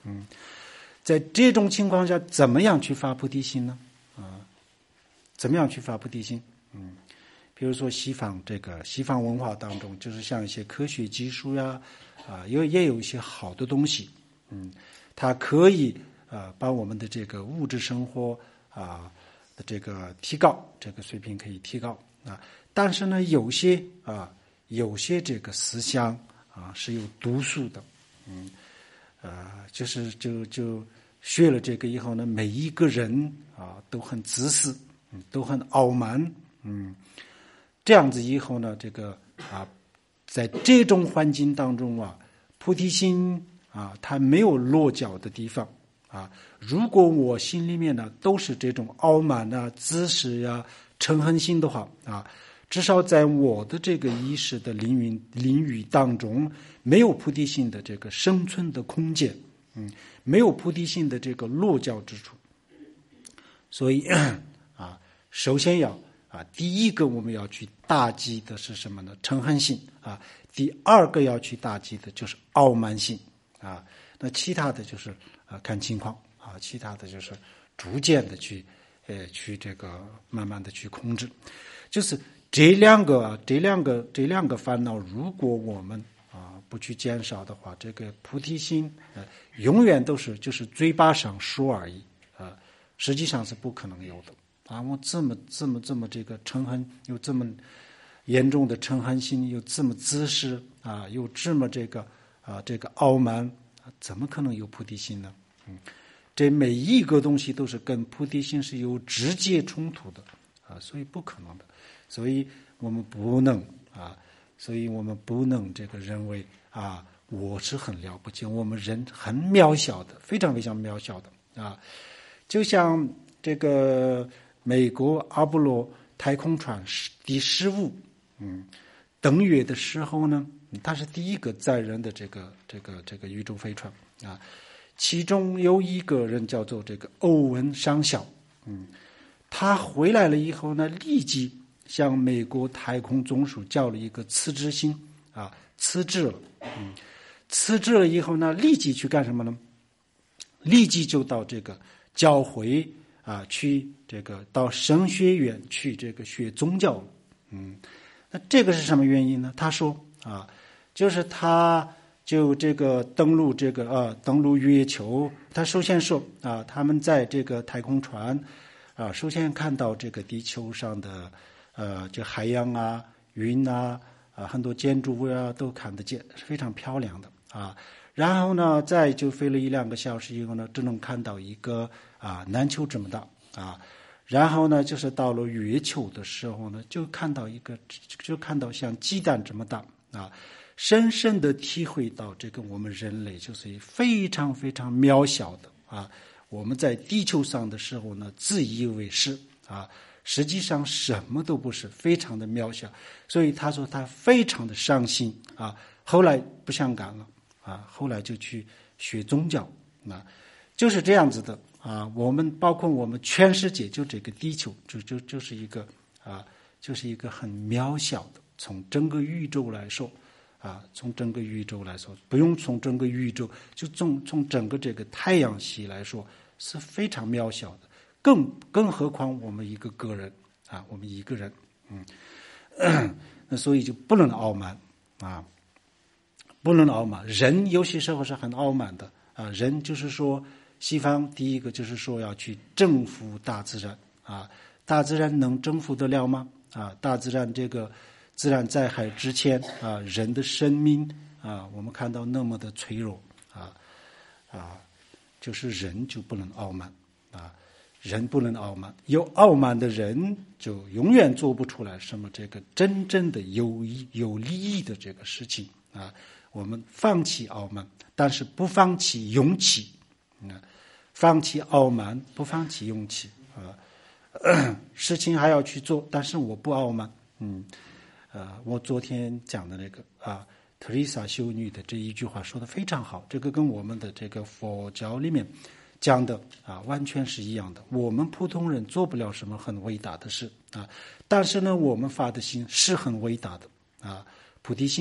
嗯，在这种情况下，怎么样去发菩提心呢？啊，怎么样去发菩提心？嗯，比如说西方这个西方文化当中，就是像一些科学技术呀，啊，也也有一些好的东西，嗯，它可以啊把我们的这个物质生活啊的这个提高，这个水平可以提高啊。但是呢，有些啊有些这个思想啊是有毒素的，嗯，啊，就是就就学了这个以后呢，每一个人啊都很自私，嗯，都很傲慢，嗯，这样子以后呢，这个啊，在这种环境当中啊，菩提心啊，它没有落脚的地方啊。如果我心里面呢都是这种傲慢啊、自私呀、嗔恨心的话啊，至少在我的这个意识的领域领域当中，没有菩提心的这个生存的空间，嗯，没有菩提心的这个落脚之处。所以啊，首先要啊，第一个我们要去打击的是什么呢？嗔恨心啊。第二个要去打击的就是傲慢心啊。那其他的就是啊看情况啊，其他的就是逐渐的去呃去这个慢慢的去控制。就是这两个啊，这两个这两个烦恼，如果我们啊不去减少的话，这个菩提心呃永远都是就是嘴巴上说而已啊，实际上是不可能有的。啊，我这么这么这么这个嗔恨，有这么严重的嗔恨心，有这么自私啊，有这么这个啊这个傲慢，啊，怎么可能有菩提心呢？嗯，这每一个东西都是跟菩提心是有直接冲突的啊，所以不可能的。所以我们不能啊，所以我们不能这个认为啊我是很了不起，我们人很渺小的，非常非常渺小的啊，就像这个。美国阿波罗太空船第十五，嗯，登月的时候呢，它是第一个载人的这个这个这个宇宙飞船啊。其中有一个人叫做这个欧文上校，嗯，他回来了以后呢，立即向美国太空总署交了一个辞职信啊，辞职了，嗯，辞职了以后呢，立即去干什么呢？立即就到这个教会。啊，去这个到神学院去这个学宗教，嗯，那这个是什么原因呢？他说啊，就是他就这个登陆这个啊登陆月球，他首先说啊，他们在这个太空船啊，首先看到这个地球上的呃这海洋啊、云啊啊很多建筑物啊都看得见，是非常漂亮的啊。然后呢，再就飞了一两个小时以后呢，只能看到一个。啊，篮球这么大啊，然后呢，就是到了月球的时候呢，就看到一个，就看到像鸡蛋这么大啊，深深的体会到这个我们人类就是非常非常渺小的啊。我们在地球上的时候呢，自以为是啊，实际上什么都不是，非常的渺小。所以他说他非常的伤心啊，后来不想干了啊，后来就去学宗教啊，就是这样子的。啊，我们包括我们全世界，就这个地球，就就就是一个啊，就是一个很渺小的。从整个宇宙来说，啊，从整个宇宙来说，不用从整个宇宙，就从从整个这个太阳系来说，是非常渺小的。更更何况我们一个个人啊，我们一个人，嗯，那所以就不能傲慢啊，不能傲慢。人有些时候是很傲慢的啊，人就是说。西方第一个就是说要去征服大自然啊，大自然能征服得了吗？啊，大自然这个自然灾害之前啊，人的生命啊，我们看到那么的脆弱啊啊，就是人就不能傲慢啊，人不能傲慢，有傲慢的人就永远做不出来什么这个真正的有益有利益的这个事情啊。我们放弃傲慢，但是不放弃勇气。嗯，放弃傲慢，不放弃勇气啊！事情还要去做，但是我不傲慢。嗯，呃，我昨天讲的那个啊，特丽莎修女的这一句话说的非常好，这个跟我们的这个佛教里面讲的啊，完全是一样的。我们普通人做不了什么很伟大的事啊，但是呢，我们发的心是很伟大的啊，菩提心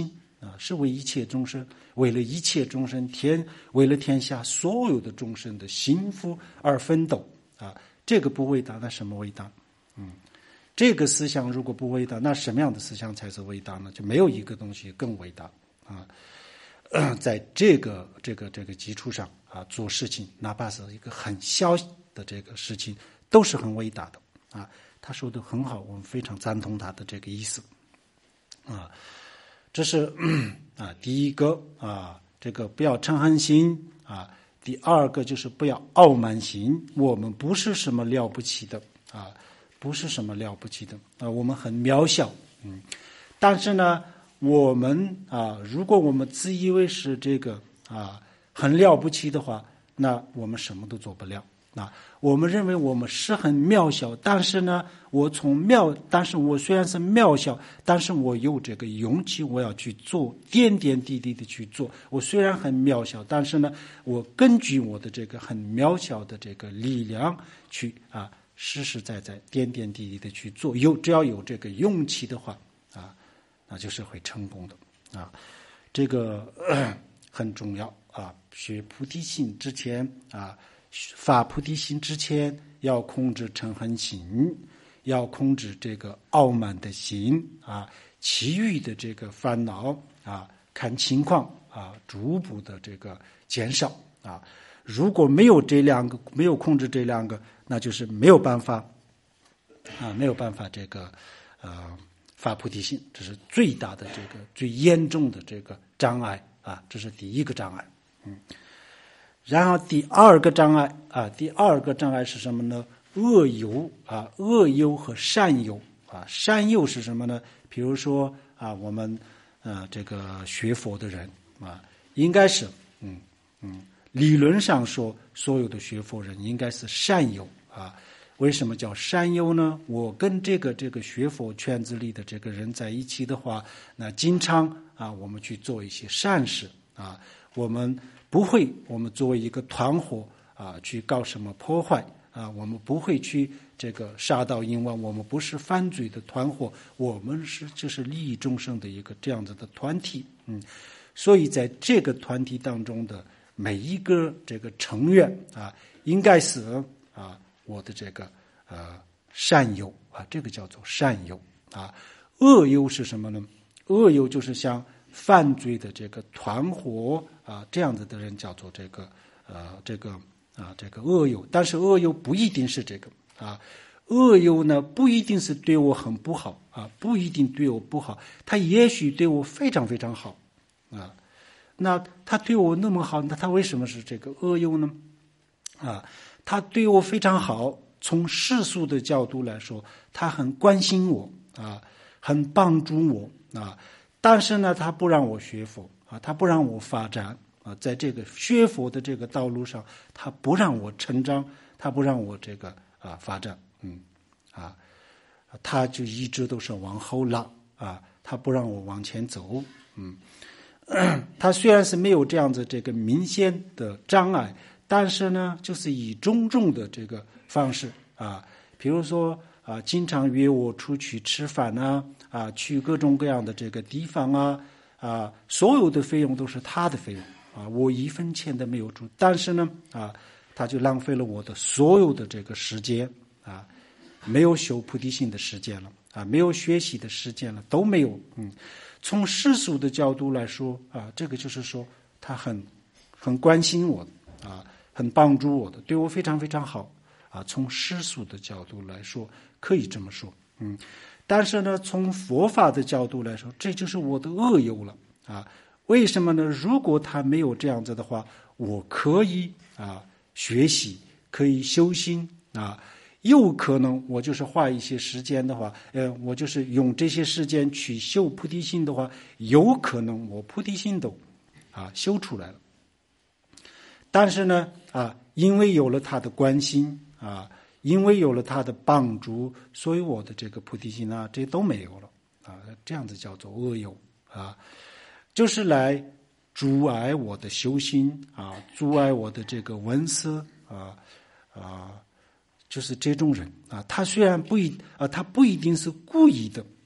啊，是为一切众生，为了一切众生天，为了天下所有的众生的幸福而奋斗啊。这个不伟大，那什么伟大？嗯，这个思想如果不伟大，那什么样的思想才是伟大呢？就没有一个东西更伟大啊。在这个这个这个基础上啊，做事情，哪怕是一个很小的这个事情，都是很伟大的啊。他说的很好，我们非常赞同他的这个意思啊。这是啊第一个啊，这个不要嗔恨心啊。第二个就是不要傲慢心，我们不是什么了不起的啊，不是什么了不起的啊，我们很渺小，嗯，但是呢，我们啊，如果我们自以为是这个啊很了不起的话，那我们什么都做不了。啊，我们认为我们是很渺小，但是呢，我从渺，但是我虽然是渺小，但是我有这个勇气，我要去做，点点滴滴的去做。我虽然很渺小，但是呢，我根据我的这个很渺小的这个力量去啊，实实在在、点点滴滴的去做。有只要有这个勇气的话，啊，那就是会成功的啊。这个、呃、很重要啊。学菩提心之前啊。发菩提心之前，要控制嗔恨心，要控制这个傲慢的心啊，其余的这个烦恼啊，看情况啊，逐步的这个减少啊。如果没有这两个，没有控制这两个，那就是没有办法啊，没有办法这个呃发菩提心，这是最大的这个最严重的这个障碍啊，这是第一个障碍，嗯。然后第二个障碍啊，第二个障碍是什么呢？恶友啊，恶友和善友啊，善友是什么呢？比如说啊，我们呃这个学佛的人啊，应该是嗯嗯，理论上说，所有的学佛人应该是善友啊。为什么叫善友呢？我跟这个这个学佛圈子里的这个人在一起的话，那经常啊，我们去做一些善事啊，我们。不会，我们作为一个团伙啊，去搞什么破坏啊？我们不会去这个杀盗淫妄，我们不是犯罪的团伙，我们是就是利益众生的一个这样子的团体。嗯，所以在这个团体当中的每一个这个成员啊，应该是啊我的这个呃善友啊，这个叫做善友啊。恶友是什么呢？恶友就是像犯罪的这个团伙啊，这样子的人叫做这个呃这个啊这个恶友，但是恶友不一定是这个啊，恶友呢不一定是对我很不好啊，不一定对我不好，他也许对我非常非常好啊，那他对我那么好，那他为什么是这个恶友呢？啊，他对我非常好，从世俗的角度来说，他很关心我啊，很帮助我啊。但是呢，他不让我学佛啊，他不让我发展啊，在这个学佛的这个道路上，他不让我成长，他不让我这个啊发展，嗯，啊，他就一直都是往后拉啊，他不让我往前走，嗯，他虽然是没有这样子这个明显的障碍，但是呢，就是以种种的这个方式啊，比如说啊，经常约我出去吃饭啊。啊，去各种各样的这个地方啊，啊，所有的费用都是他的费用啊，我一分钱都没有出。但是呢，啊，他就浪费了我的所有的这个时间啊，没有修菩提心的时间了啊，没有学习的时间了，都没有。嗯，从世俗的角度来说啊，这个就是说他很很关心我啊，很帮助我的，对我非常非常好啊。从世俗的角度来说，可以这么说，嗯。但是呢，从佛法的角度来说，这就是我的恶友了啊！为什么呢？如果他没有这样子的话，我可以啊学习，可以修心啊，有可能我就是花一些时间的话，呃，我就是用这些时间去修菩提心的话，有可能我菩提心都啊修出来了。但是呢，啊，因为有了他的关心啊。因为有了他的帮助，所以我的这个菩提心啊，这都没有了啊，这样子叫做恶友啊，就是来阻碍我的修心啊，阻碍我的这个闻思啊啊，就是这种人啊，他虽然不一啊，他不一定是故意的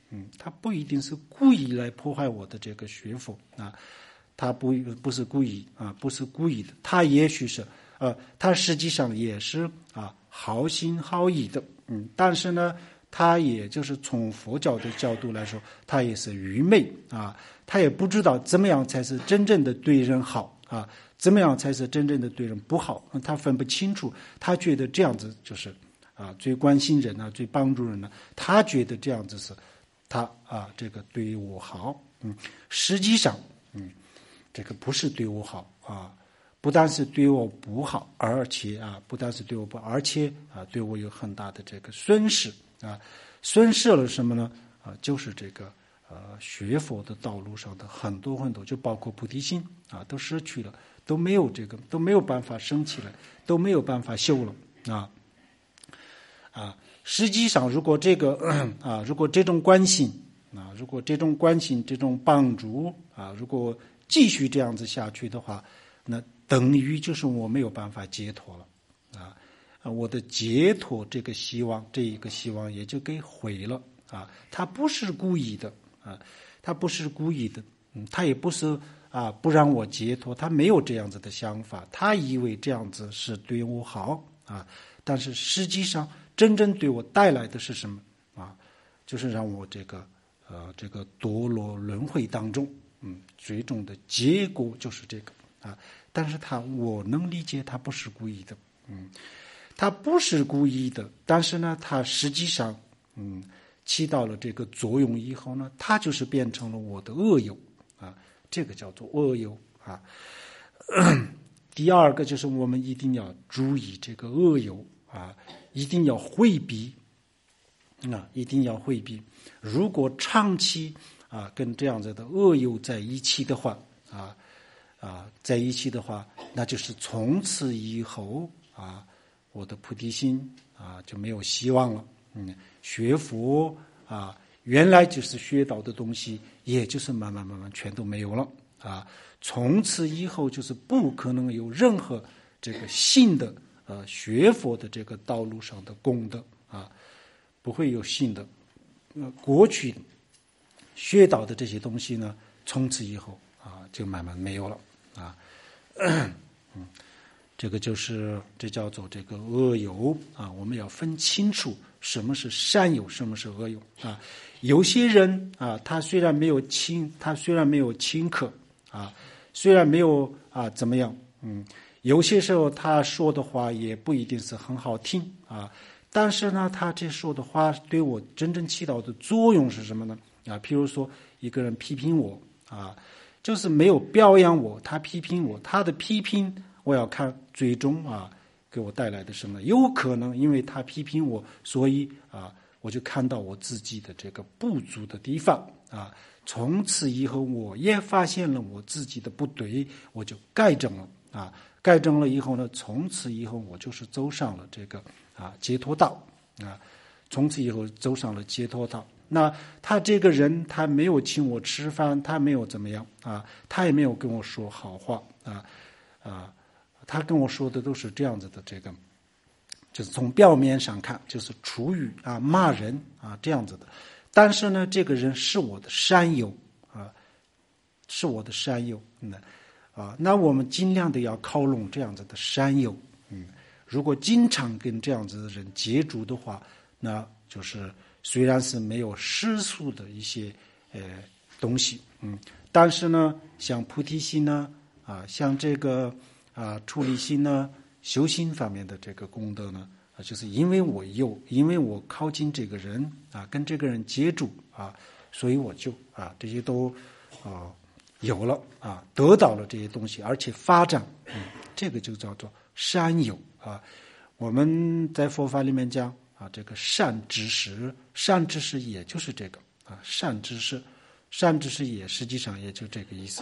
嗯，他不一定是故意来破坏我的这个学佛啊，他不不是故意啊，不是故意的，他也许是呃，他实际上也是啊好心好意的，嗯，但是呢，他也就是从佛教的角度来说，他也是愚昧啊，他也不知道怎么样才是真正的对人好啊，怎么样才是真正的对人不好，他分不清楚，他觉得这样子就是啊最关心人啊，最帮助人呢、啊，他觉得这样子是他啊这个对我好，嗯，实际上嗯这个不是对我好啊。不但是对我不好，而且啊，不但是对我不好，而且啊，对我有很大的这个损失啊，损失了什么呢？啊，就是这个呃学佛的道路上的很多很多，就包括菩提心啊，都失去了，都没有这个，都没有办法升起来，都没有办法修了啊啊。实际上，如果这个啊，如果这种关心啊，如果这种关心、这种帮助啊，如果继续这样子下去的话，那等于就是我没有办法解脱了，啊，我的解脱这个希望，这一个希望也就给毁了啊。他不是故意的啊，他不是故意的，嗯，他也不是啊不让我解脱，他没有这样子的想法，他以为这样子是对我好啊，但是实际上真正对我带来的是什么啊？就是让我这个呃这个堕落轮回当中，嗯，最终的结果就是这个啊。但是他，我能理解，他不是故意的，嗯，他不是故意的。但是呢，他实际上，嗯，起到了这个作用以后呢，他就是变成了我的恶友啊，这个叫做恶友啊。第二个就是我们一定要注意这个恶友啊，一定要回避啊，一定要回避。如果长期啊跟这样子的恶友在一起的话啊。啊，在一起的话，那就是从此以后啊，我的菩提心啊就没有希望了。嗯，学佛啊，原来就是学到的东西，也就是慢慢慢慢全都没有了啊。从此以后就是不可能有任何这个新的呃学佛的这个道路上的功德啊，不会有新的。呃，过去学到的这些东西呢，从此以后啊就慢慢没有了。啊，嗯，这个就是这叫做这个恶友啊，我们要分清楚什么是善友，什么是恶友啊。有些人啊，他虽然没有亲，他虽然没有亲客啊，虽然没有啊怎么样，嗯，有些时候他说的话也不一定是很好听啊，但是呢，他这说的话对我真正起到的作用是什么呢？啊，譬如说一个人批评我啊。就是没有表扬我，他批评我，他的批评我要看最终啊给我带来的什么？有可能因为他批评我，所以啊我就看到我自己的这个不足的地方啊。从此以后，我也发现了我自己的不对，我就改正了啊。改正了以后呢，从此以后我就是走上了这个啊解脱道啊。从此以后走上了解脱道。那他这个人，他没有请我吃饭，他没有怎么样啊，他也没有跟我说好话啊啊，他跟我说的都是这样子的，这个就是从表面上看就是出于啊骂人啊这样子的，但是呢，这个人是我的善友啊，是我的善友，嗯啊，那我们尽量的要靠拢这样子的善友，嗯，如果经常跟这样子的人接触的话，那就是。虽然是没有世俗的一些呃东西，嗯，但是呢，像菩提心呢，啊，像这个啊出离心呢，修心方面的这个功德呢，啊，就是因为我有，因为我靠近这个人啊，跟这个人接触啊，所以我就啊这些都啊有了啊，得到了这些东西，而且发展，嗯，这个就叫做善友啊。我们在佛法里面讲。啊，这个善知识，善知识也就是这个啊，善知识，善知识也实际上也就这个意思。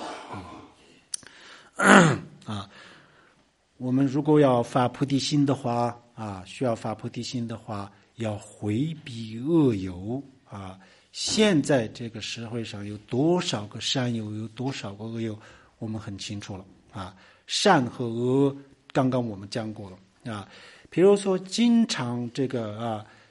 嗯、啊，我们如果要发菩提心的话啊，需要发菩提心的话，要回避恶友啊。现在这个社会上有多少个善友，有多少个恶友，我们很清楚了啊。善和恶，刚刚我们讲过了啊。比如说，经常这个啊，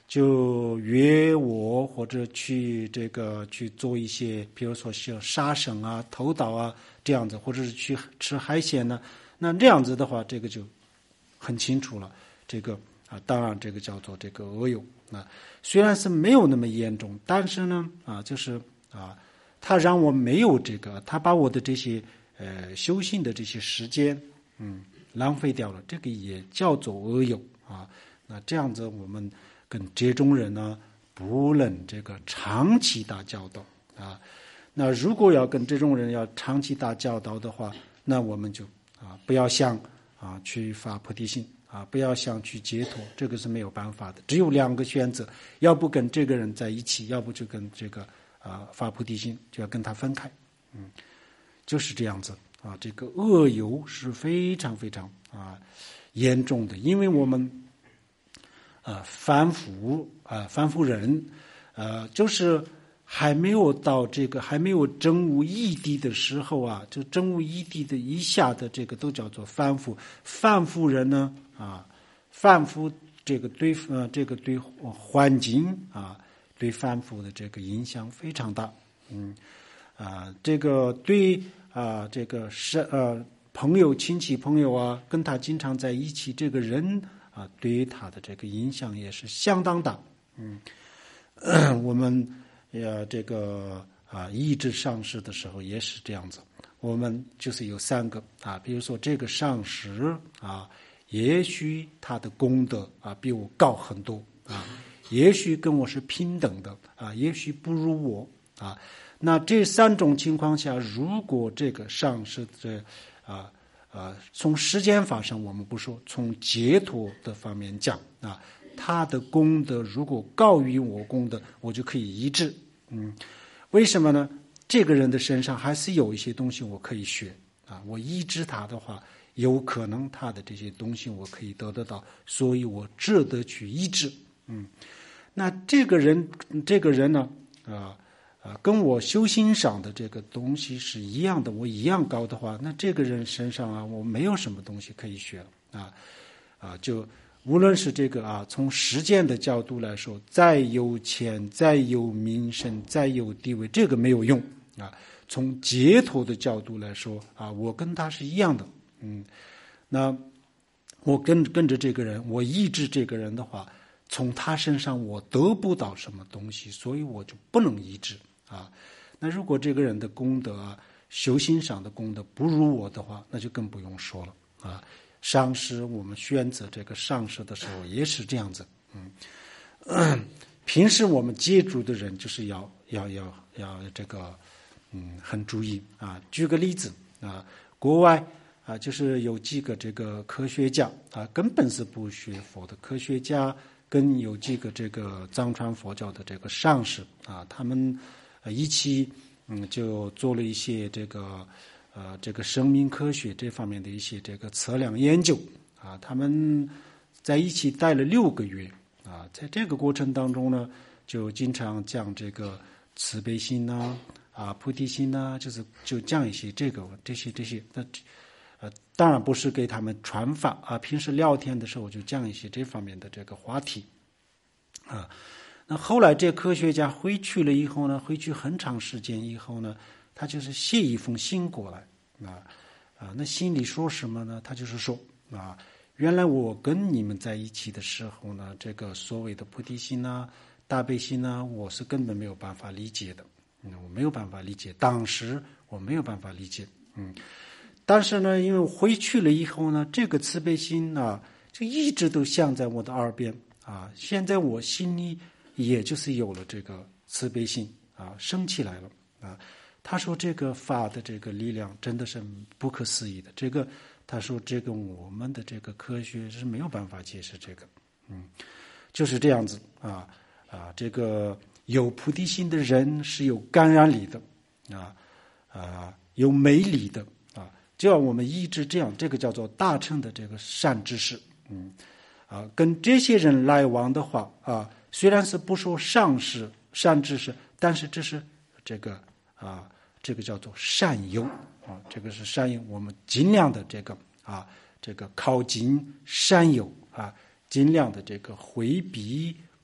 就约我或者去这个去做一些，比如说像杀生啊、偷盗啊这样子，或者是去吃海鲜呢，那这样子的话，这个就很清楚了。这个啊，当然这个叫做这个恶友啊，虽然是没有那么严重，但是呢啊，就是啊，他让我没有这个，他把我的这些呃修行的这些时间嗯浪费掉了，这个也叫做恶友啊。那这样子我们跟这种人呢不能这个长期打交道啊。那如果要跟这种人要长期打交道的话，那我们就啊不要想啊去发菩提心啊，不要想去解脱，这个是没有办法的。只有两个选择，要不跟这个人在一起，要不就跟这个啊发菩提心，就要跟他分开。嗯，就是这样子啊。这个恶友是非常非常啊严重的，因为我们啊凡夫啊凡夫人，呃就是还没有到这个还没有证悟义谛的时候啊，就证悟义谛的以下的这个都叫做凡夫。凡夫人呢啊，凡夫这个对呃这个对环境啊，对凡夫的这个影响非常大。嗯啊，这个对啊这个是呃朋友亲戚朋友啊，跟他经常在一起，这个人啊对他的这个影响也是相当大。嗯，我们呃这个啊意志上师的时候也是这样子。我们就是有三个啊，比如说这个上师啊，也许他的功德啊比我高很多啊，也许跟我是平等的啊，也许不如我啊。那这三种情况下，如果这个上师的啊啊从时间法上我们不说，从解脱的方面讲啊，他的功德如果高于我功德，我就可以医治。嗯，为什么呢？这个人的身上还是有一些东西我可以学啊，我医治他的话，有可能他的这些东西我可以得得到，所以我值得去医治。嗯，那这个人这个人呢啊啊，跟我修心上的这个东西是一样的，我一样高的话，那这个人身上啊，我没有什么东西可以学了啊啊，就无论是这个啊，从实践的角度来说，再有钱、再有名声、再有地位，这个没有用啊。从解脱的角度来说啊，我跟他是一样的。嗯，那我跟跟着这个人，我抑制这个人的话，从他身上我得不到什么东西，所以我就不能抑制啊。那如果这个人的功德啊，修心上的功德不如我的话，那就更不用说了啊。上师，我们选择这个上师的时候也是这样子。嗯，平时我们接触的人就是要要要要这个，嗯，很注意啊。举个例子啊，国外啊，就是有几个这个科学家啊，根本是不学佛的科学家，跟有几个这个藏传佛教的这个上师啊，他们一起嗯就做了一些这个。呃，这个生命科学这方面的一些这个测量研究啊，他们在一起待了六个月啊，在这个过程当中呢，就经常讲这个慈悲心呐、啊，啊菩提心呐、啊，就是就讲一些这个这些这些。那呃，当然不是给他们传法啊，平时聊天的时候就讲一些这方面的这个话题啊。那后来这科学家回去了以后呢，回去很长时间以后呢。他就是写一封信过来啊啊，那信里说什么呢？他就是说啊，原来我跟你们在一起的时候呢，这个所谓的菩提心呐、大悲心呐，我是根本没有办法理解的，嗯，我没有办法理解，当时我没有办法理解，嗯，但是呢，因为我回去了以后呢，这个慈悲心啊，就一直都响在我的耳边啊，现在我心里也就是有了这个慈悲心啊，升起来了啊。他说这个法的这个力量真的是不可思议的，这个他说这个我们的这个科学是没有办法解释这个，嗯，就是这样子啊啊，这个有菩提心的人是有感染力的啊啊，有魅力的啊，只要我们一直这样，这个叫做大乘的这个善知识，嗯啊，跟这些人来往的话啊，虽然是不说上师善知识，但是这是这个啊。这个叫做善友啊，这个是善友，我们尽量的这个啊，这个靠近善友啊，尽量的这个回避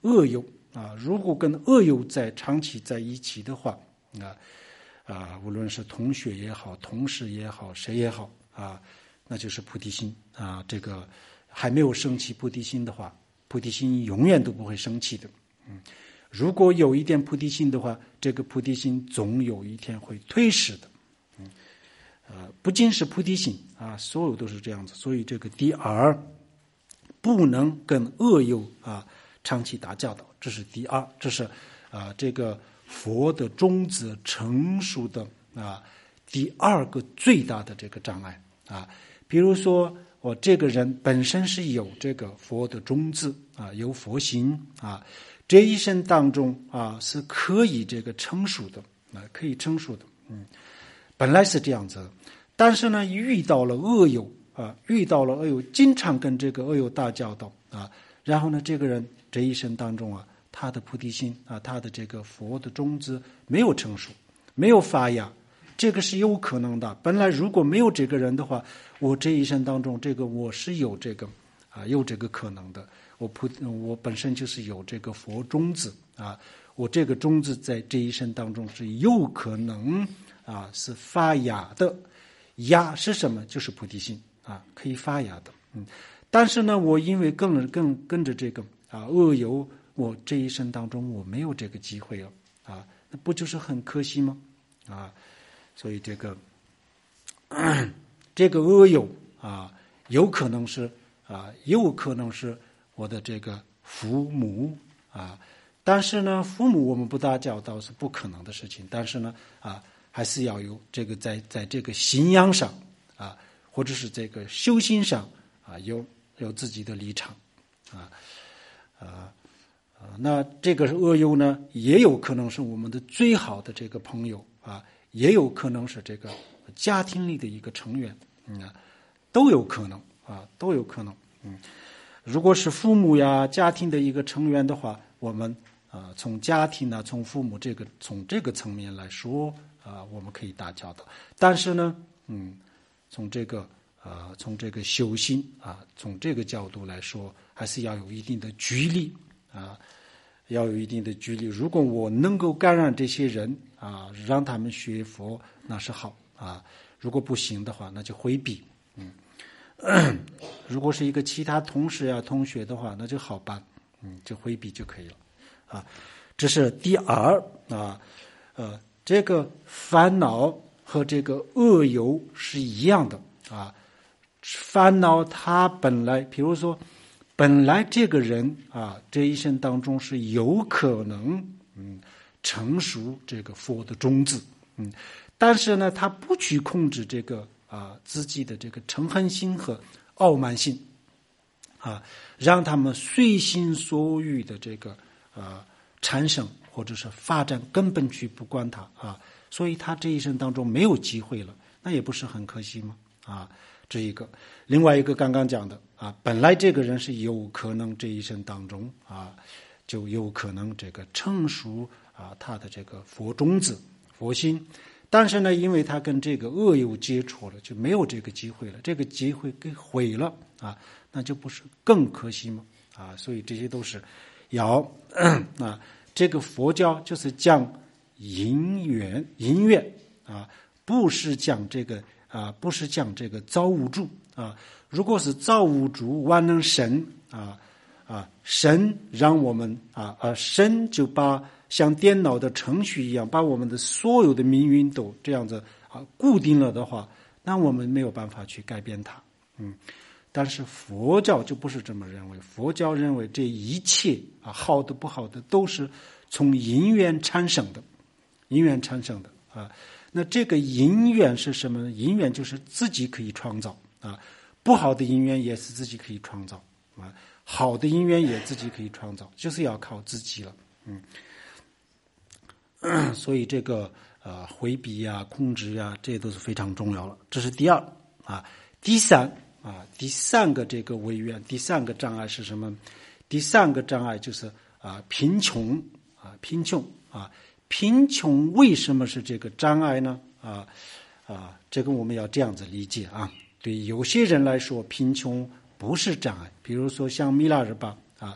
恶友啊，如果跟恶友在长期在一起的话啊啊，无论是同学也好，同事也好，谁也好啊，那就是菩提心啊。这个还没有升起菩提心的话，菩提心永远都不会升起的。嗯，如果有一点菩提心的话，这个菩提心总有一天会退失的。嗯，呃，不仅是菩提心啊，所有都是这样子。所以这个第二，不能跟恶友啊长期打交道，这是第二，这是啊这个佛的种子成熟的啊第二个最大的这个障碍啊。比如说我这个人本身是有这个佛的种子啊，有佛心啊，这一生当中啊是可以这个成熟的啊，可以成熟的，嗯，本来是这样子，但是呢遇到了恶友啊，遇到了恶友，经常跟这个恶友打交道啊，然后呢这个人这一生当中啊，他的菩提心啊，他的这个佛的种子没有成熟，没有发芽，这个是有可能的。本来如果没有这个人的话，我这一生当中，这个我是有这个啊，有这个可能的。我菩我本身就是有这个佛种子啊，我这个种子在这一生当中是有可能啊是发芽的。芽是什么？就是菩提心啊，可以发芽的。嗯，但是呢，我因为跟跟跟着这个啊恶友，我这一生当中我没有这个机会了啊，那不就是很可惜吗？啊，所以这个。这个恶友啊，有可能是啊，有可能是我的这个父母啊，但是呢，父母我们不打交道是不可能的事情。但是呢，啊，还是要有这个在在这个信仰上啊，或者是这个修心上啊，有有自己的立场啊啊啊。那这个恶友呢，也有可能是我们的最好的这个朋友啊，也有可能是这个家庭里的一个成员，嗯，都有可能啊，都有可能。嗯，如果是父母呀，家庭的一个成员的话，我们啊，从家庭呢，从父母这个从这个层面来说啊，我们可以打交道。但是呢，嗯，从这个啊，从这个修心啊，从这个角度来说，还是要有一定的距离啊。要有一定的距离。如果我能够感染这些人啊，让他们学佛，那是好啊。如果不行的话，那就回避。嗯，如果是一个其他同事呀、同学的话，那就好办，嗯，就回避就可以了啊。这是第二啊，呃，这个烦恼和这个恶友是一样的啊。烦恼它本来，比如说。本来这个人啊，这一生当中是有可能嗯成熟这个佛的种子，嗯，但是呢，他不去控制这个啊自己的这个嗔恨心和傲慢心，啊，让他们随心所欲的这个啊产生或者是发展，根本去不管他啊，所以他这一生当中没有机会了，那也不是很可惜吗？啊。这一个，另外一个刚刚讲的啊，本来这个人是有可能这一生当中啊，就有可能这个成熟啊他的这个佛种子、佛心，但是呢，因为他跟这个恶友接触了，就没有这个机会了，这个机会给毁了啊，那就不是更可惜吗？啊，所以这些都是要啊，这个佛教就是讲因缘，因缘啊，不是讲这个。啊，不是讲这个造物主啊，如果是造物主万能神啊啊，神让我们啊啊，神就把像电脑的程序一样，把我们的所有的命运都这样子啊固定了的话，那我们没有办法去改变它。嗯，但是佛教就不是这么认为，佛教认为这一切啊好的不好的都是从因缘产生的，因缘产生的啊。那这个因缘是什么呢？因缘就是自己可以创造啊，不好的因缘也是自己可以创造啊，好的因缘也自己可以创造，就是要靠自己了。嗯，所以这个呃回避呀、控制呀，这都是非常重要了。这是第二啊，第三啊，第三个这个违愿，第三个障碍是什么？第三个障碍就是啊贫穷啊贫穷啊。贫穷为什么是这个障碍呢？啊啊，这个我们要这样子理解啊。对有些人来说，贫穷不是障碍。比如说像米拉日巴啊，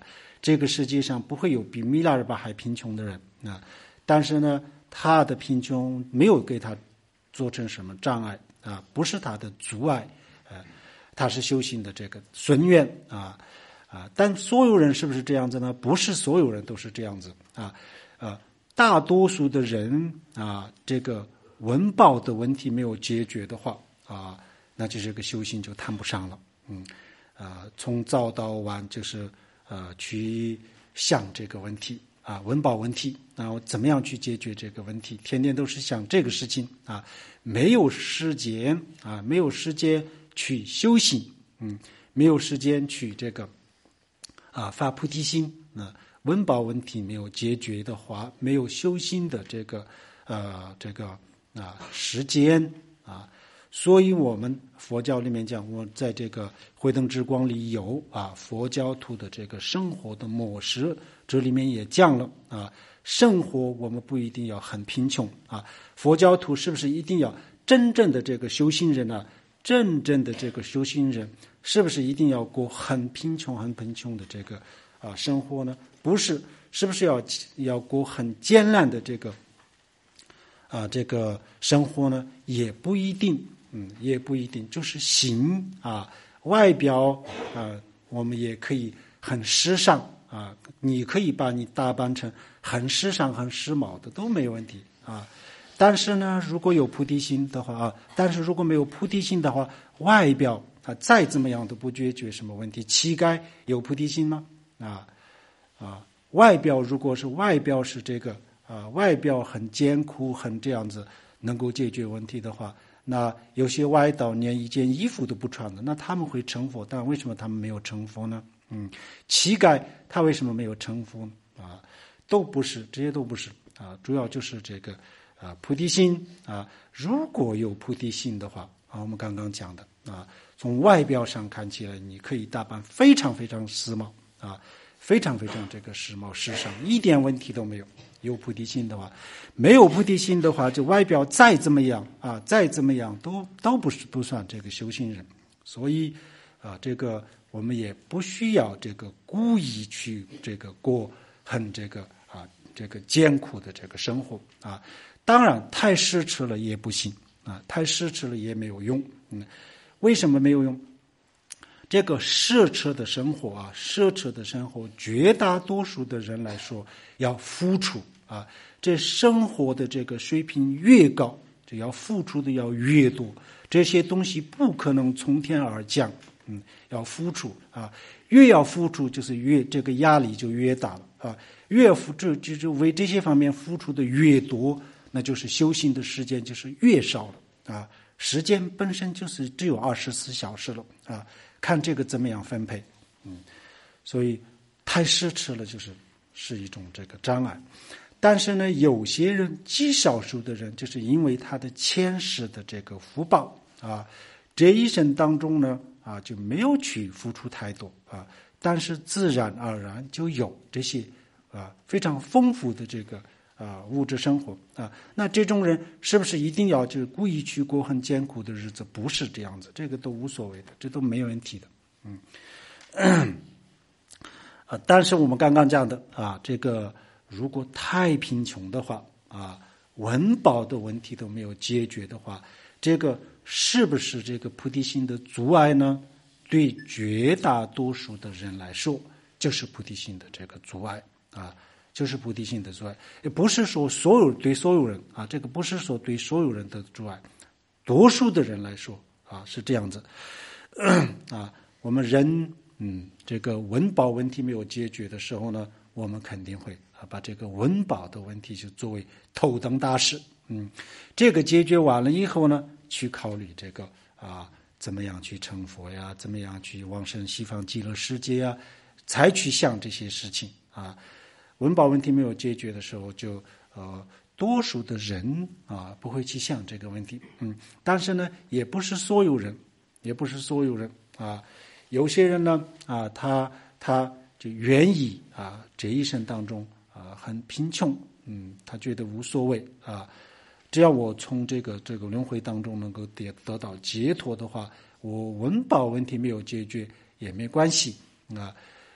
这个世界上不会有比米拉尔巴还贫穷的人啊，但是呢，他的贫穷没有给他做成什么障碍啊，不是他的阻碍，呃，他是修行的这个顺愿啊啊，但所有人是不是这样子呢？不是所有人都是这样子啊啊，大多数的人啊，这个温饱的问题没有解决的话啊，那就这个修行就谈不上了，嗯啊，从早到晚就是呃去想这个问题。啊，温饱问题，然后怎么样去解决这个问题？天天都是想这个事情啊，没有时间啊，没有时间去修行，嗯，没有时间去这个啊发菩提心。啊，温饱问题没有解决的话，没有修心的这个呃这个啊时间啊，所以我们佛教里面讲，我在这个慧灯之光里有啊佛教徒的这个生活的模式。这里面也讲了啊，生活我们不一定要很贫穷啊。佛教徒是不是一定要真正的这个修行人呢？真正的这个修行人是不是一定要过很贫穷、很贫穷的这个啊生活呢？不是，是不是要要过很艰难的这个啊这个生活呢？也不一定，嗯，也不一定。就是行啊，外表啊，我们也可以很时尚。啊，你可以把你打扮成很时尚、很时髦的都没问题啊。但是呢，如果有菩提心的话啊，但是如果没有菩提心的话，外表啊再怎么样都不解决什么问题。乞丐有菩提心吗？啊啊，外表如果是外表是这个啊，外表很艰苦、很这样子能够解决问题的话，那有些外道连一件衣服都不穿的，那他们会成佛，但为什么他们没有成佛呢？嗯，乞丐他为什么没有成佛啊？都不是，这些都不是啊，主要就是这个啊菩提心啊。如果有菩提心的话啊，我们刚刚讲的啊，从外表上看起来，你可以打扮非常非常时髦啊，非常非常这个时髦时尚，一点问题都没有。有菩提心的话，没有菩提心的话，这外表再怎么样啊，再怎么样都都不是不算这个修行人。所以啊，这个。我们也不需要这个故意去这个过很这个啊这个艰苦的这个生活啊，当然太奢侈了也不行啊，太奢侈了也没有用。嗯，为什么没有用？这个奢侈的生活啊，奢侈的生活，绝大多数的人来说要付出啊，这生活的这个水平越高，就要付出的要越多，这些东西不可能从天而降。嗯，要付出啊，越要付出，就是越这个压力就越大了啊。越付出，就是为这些方面付出的越多，那就是修行的时间就是越少了啊。时间本身就是只有二十四小时了啊，看这个怎么样分配。嗯，所以太奢侈了，就是是一种这个障碍。但是呢，有些人极少数的人，就是因为他的前世的这个福报啊，这一生当中呢。啊，就没有去付出太多啊，但是自然而然就有这些啊非常丰富的这个啊物质生活啊。那这种人是不是一定要就是故意去过很艰苦的日子？不是这样子，这个都无所谓的，这都没有问题的。嗯，啊，但是我们刚刚讲的啊，这个如果太贫穷的话啊，温饱的问题都没有解决的话，这个。是不是这个菩提心的阻碍呢？对绝大多数的人来说，就是菩提心的这个阻碍啊，就是菩提心的阻碍。也不是说所有对所有人啊，这个不是说对所有人的阻碍，多数的人来说啊是这样子啊。我们人嗯，这个温饱问题没有解决的时候呢，我们肯定会啊把这个温饱的问题就作为头等大事。嗯，这个解决完了以后呢？去考虑这个啊，怎么样去成佛呀？怎么样去往生西方极乐世界啊？才去想这些事情啊。温饱问题没有解决的时候，就呃，多数的人啊不会去想这个问题。嗯，但是呢，也不是所有人，也不是所有人啊。有些人呢啊，他他就愿意啊，这一生当中啊很贫穷，嗯，他觉得无所谓啊。只要我从这个这个轮回当中能够得得到解脱的话，我温饱问题没有解决也没关系啊。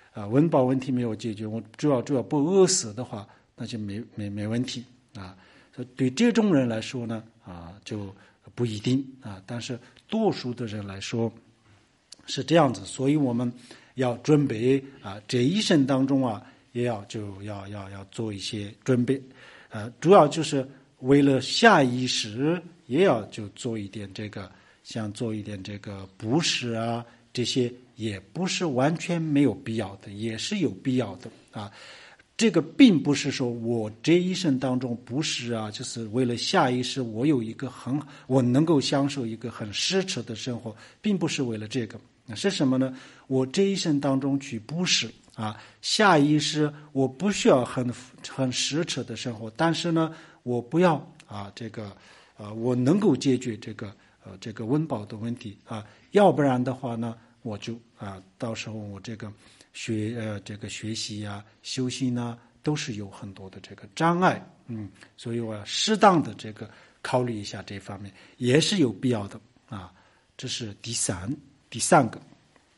啊，温饱问题没有解决，我主要主要不饿死的话，那就没没没问题啊。所以对这种人来说呢，啊，就不一定啊。但是多数的人来说是这样子，所以我们要准备啊，这一生当中啊，也要就要要要做一些准备，呃，主要就是为了下一世也要就做一点这个，像做一点这个布施啊，这些也不是完全没有必要的，也是有必要的啊。这个并不是说我这一生当中布施啊，就是为了下一世我有一个很我能够享受一个很奢侈的生活，并不是为了这个。是什么呢？我这一生当中去布施啊，下一世我不需要很很奢侈的生活，但是呢，我不要啊这个啊，我能够解决这个呃这个温饱的问题啊，要不然的话呢，我就啊到时候我这个学呃这个学习呀、修行呢，都是有很多的这个障碍，嗯，所以我要适当的这个考虑一下这方面，也是有必要的啊。这是第三。第三个，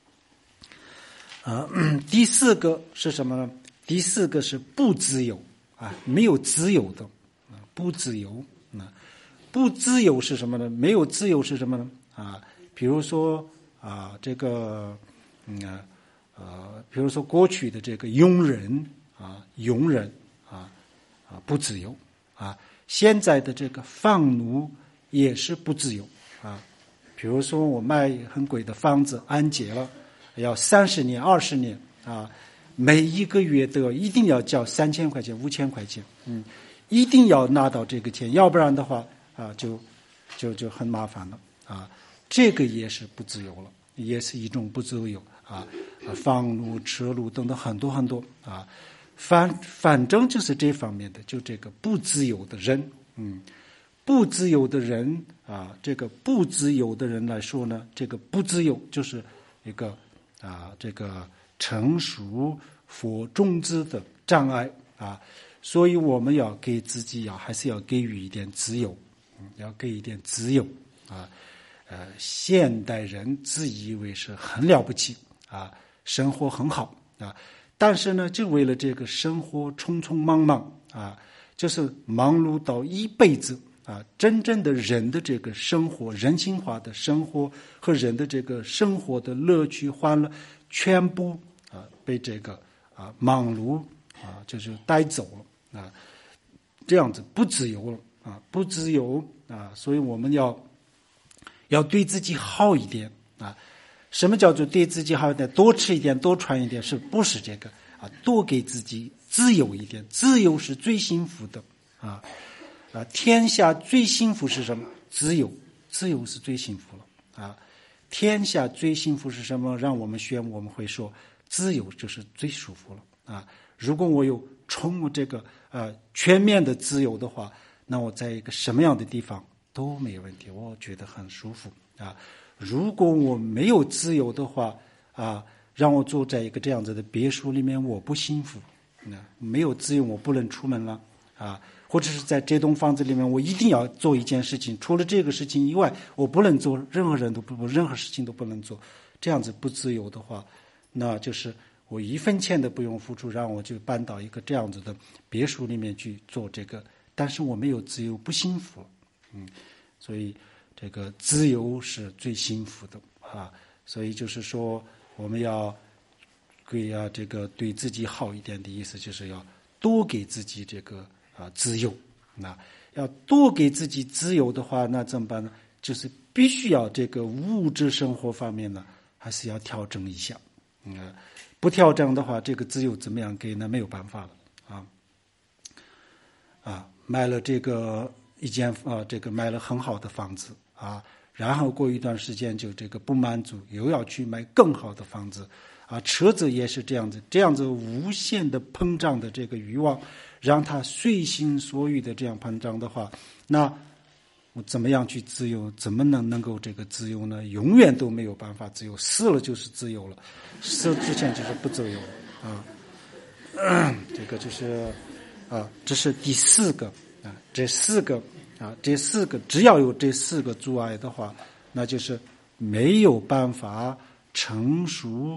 啊，第四个是什么呢？第四个是不自由啊，没有自由的啊，不自由啊，不自由是什么呢？没有自由是什么呢？啊，比如说啊，这个嗯啊呃，比如说过去的这个佣人啊，佣人啊啊不自由啊，现在的这个放奴也是不自由啊。比如说我卖很贵的房子安结了，要三十年二十年啊，每一个月都要一定要交三千块钱五千块钱，嗯，一定要拿到这个钱，要不然的话啊就就就很麻烦了啊。这个也是不自由了，也是一种不自由啊，房奴车奴等等很多很多啊，反反正就是这方面的，就这个不自由的人，嗯。不自由的人啊，这个不自由的人来说呢，这个不自由就是一个啊，这个成熟佛种子的障碍啊，所以我们要给自己要还是要给予一点自由，嗯，要给一点自由啊。呃，现代人自以为是很了不起啊，生活很好啊，但是呢，就为了这个生活匆匆忙忙啊，就是忙碌到一辈子。啊，真正的人的这个生活，人性化的生活和人的这个生活的乐趣、欢乐，全部啊被这个啊忙碌啊就是带走了啊，这样子不自由了啊，不自由啊，所以我们要要对自己好一点啊。什么叫做对自己好一点？多吃一点，多穿一点，是不是这个啊？多给自己自由一点，自由是最幸福的啊。啊，天下最幸福是什么？自由，自由是最幸福了啊！天下最幸福是什么？让我们选，我们会说，自由就是最舒服了啊！如果我有充这个呃全面的自由的话，那我在一个什么样的地方都没有问题，我觉得很舒服啊！如果我没有自由的话啊，让我住在一个这样子的别墅里面，我不幸福。那没有自由，我不能出门了啊！或者是在这栋房子里面，我一定要做一件事情，除了这个事情以外，我不能做，任何人都不，任何事情都不能做。这样子不自由的话，那就是我一分钱都不用付出，让我就搬到一个这样子的别墅里面去做这个，但是我没有自由，不幸福。嗯，所以这个自由是最幸福的啊。所以就是说，我们要给啊这个对自己好一点的意思，就是要多给自己这个。啊，自由，那要多给自己自由的话，那怎么办呢？就是必须要这个物质生活方面呢，还是要调整一下。嗯，不调整的话，这个自由怎么样给呢？没有办法了啊。啊，买了这个一间啊，这个买了很好的房子啊，然后过一段时间就这个不满足，又要去买更好的房子啊，车子也是这样子，这样子无限的膨胀的这个欲望。让他随心所欲的这样膨胀的话，那我怎么样去自由？怎么能能够这个自由呢？永远都没有办法自由，死了就是自由了，死之前就是不自由啊。嗯、这个就是啊，这是第四个啊，这四个啊，这四个只要有这四个阻碍的话，那就是没有办法成熟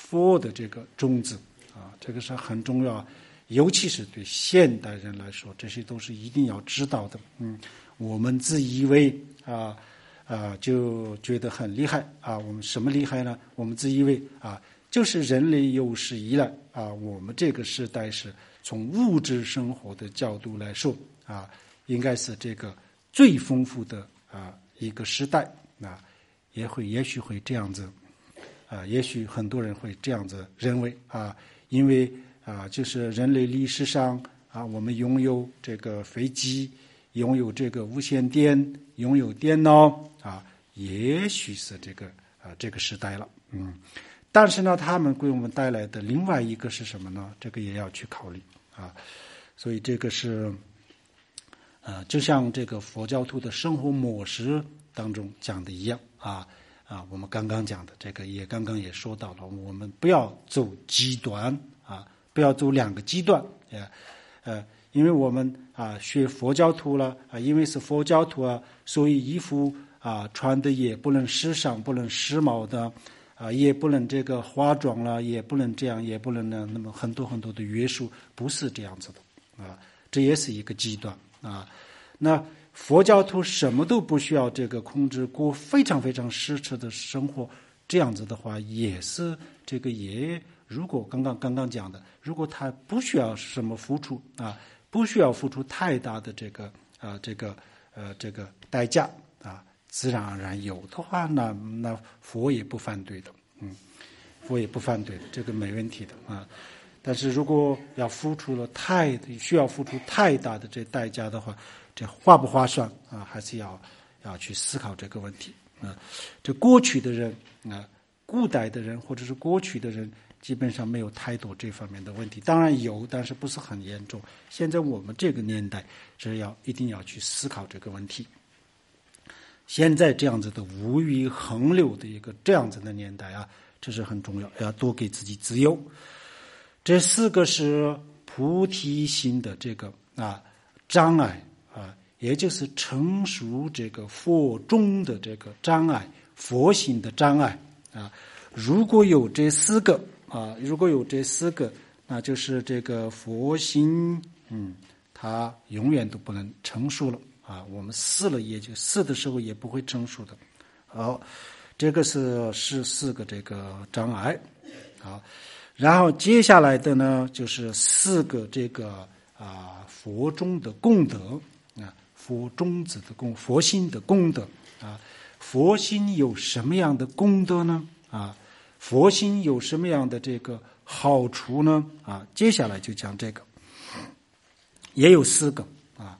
佛的这个种子啊，这个是很重要，尤其是对现代人来说，这些都是一定要知道的。嗯，我们自以为啊啊就觉得很厉害啊，我们什么厉害呢？我们自以为啊，就是人类有史以来啊，我们这个时代是从物质生活的角度来说啊，应该是这个最丰富的啊一个时代啊，也会也许会这样子啊，也许很多人会这样子认为啊，因为啊，就是人类历史上啊，我们拥有这个飞机，拥有这个无线电，拥有电脑啊，也许是这个啊这个时代了，嗯。但是呢，他们给我们带来的另外一个是什么呢？这个也要去考虑啊。所以这个是，呃，就像这个佛教徒的生活模式当中讲的一样啊啊，我们刚刚讲的这个也刚刚也说到了，我们不要走极端啊，不要走两个极端，呃呃，因为我们啊学佛教徒了啊，因为是佛教徒啊，所以衣服啊穿的也不能时尚，不能时髦的。啊，也不能这个化妆了，也不能这样，也不能呢，那么很多很多的约束，不是这样子的啊，这也是一个极端啊。那佛教徒什么都不需要这个控制，过非常非常奢侈的生活，这样子的话，也是这个也，如果刚刚刚刚讲的，如果他不需要什么付出啊，不需要付出太大的这个啊这个呃这个代价啊。自然而然有的话，那那佛也不反对的，嗯，佛也不反对的，这个没问题的啊。但是如果要付出了太需要付出太大的这代价的话，这划不划算啊？还是要要去思考这个问题啊。这过去的人啊，古代的人或者是过去的人，基本上没有太多这方面的问题。当然有，但是不是很严重。现在我们这个年代是要一定要去思考这个问题。现在这样子的物欲横流的一个这样子的年代啊，这是很重要，要多给自己自由。这四个是菩提心的这个啊障碍啊，也就是成熟这个佛中的这个障碍，佛心的障碍啊。如果有这四个啊，如果有这四个，那就是这个佛心，嗯，它永远都不能成熟了。啊，我们试了也就试的时候也不会成熟的。好，这个是是四个这个障碍。好，然后接下来的呢，就是四个这个啊佛中的功德啊，佛种子的功，佛心的功德啊。佛心有什么样的功德呢？啊，佛心有什么样的这个好处呢？啊，接下来就讲这个，也有四个啊。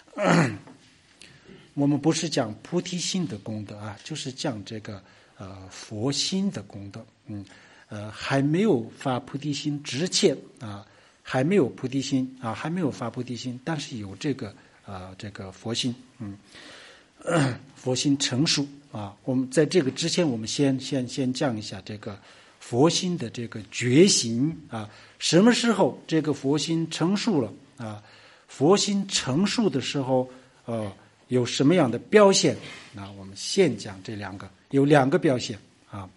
我们不是讲菩提心的功德啊，就是讲这个呃佛心的功德。嗯，呃，还没有发菩提心之前啊，还没有菩提心啊，还没有发菩提心，但是有这个啊、呃、这个佛心，嗯，呃、佛心成熟啊。我们在这个之前，我们先先先讲一下这个佛心的这个觉醒啊，什么时候这个佛心成熟了啊？佛心成熟的时候，呃。有什么样的表现？那我们先讲这两个，有两个表现啊。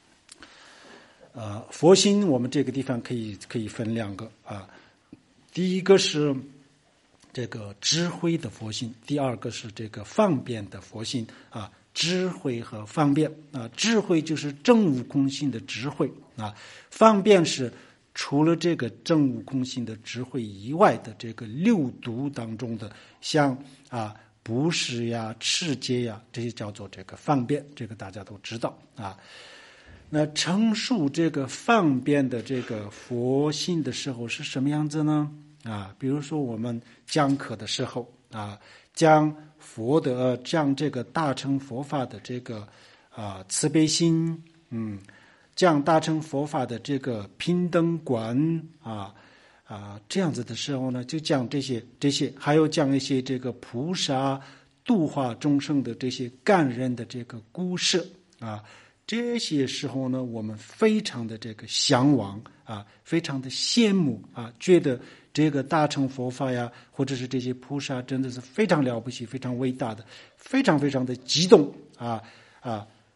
呃，佛心我们这个地方可以可以分两个啊。第一个是这个智慧的佛心，第二个是这个方便的佛心啊。智慧和方便啊，智慧就是证悟空性的智慧啊，方便是除了这个证悟空性的智慧以外的这个六度当中的，像啊。布施呀、持戒呀，这些叫做这个方便，这个大家都知道啊。那成熟这个方便的这个佛心的时候是什么样子呢？啊，比如说我们讲课的时候啊，讲佛的讲这个大乘佛法的这个啊慈悲心，嗯，讲大乘佛法的这个平等观啊。啊，这样子的时候呢，就讲这些这些，还有讲一些这个菩萨度化众生的这些感人的这个故事啊。这些时候呢，我们非常的这个向往啊，非常的羡慕啊，觉得这个大乘佛法呀，或者是这些菩萨真的是非常了不起，非常伟大的，非常非常的激动啊啊，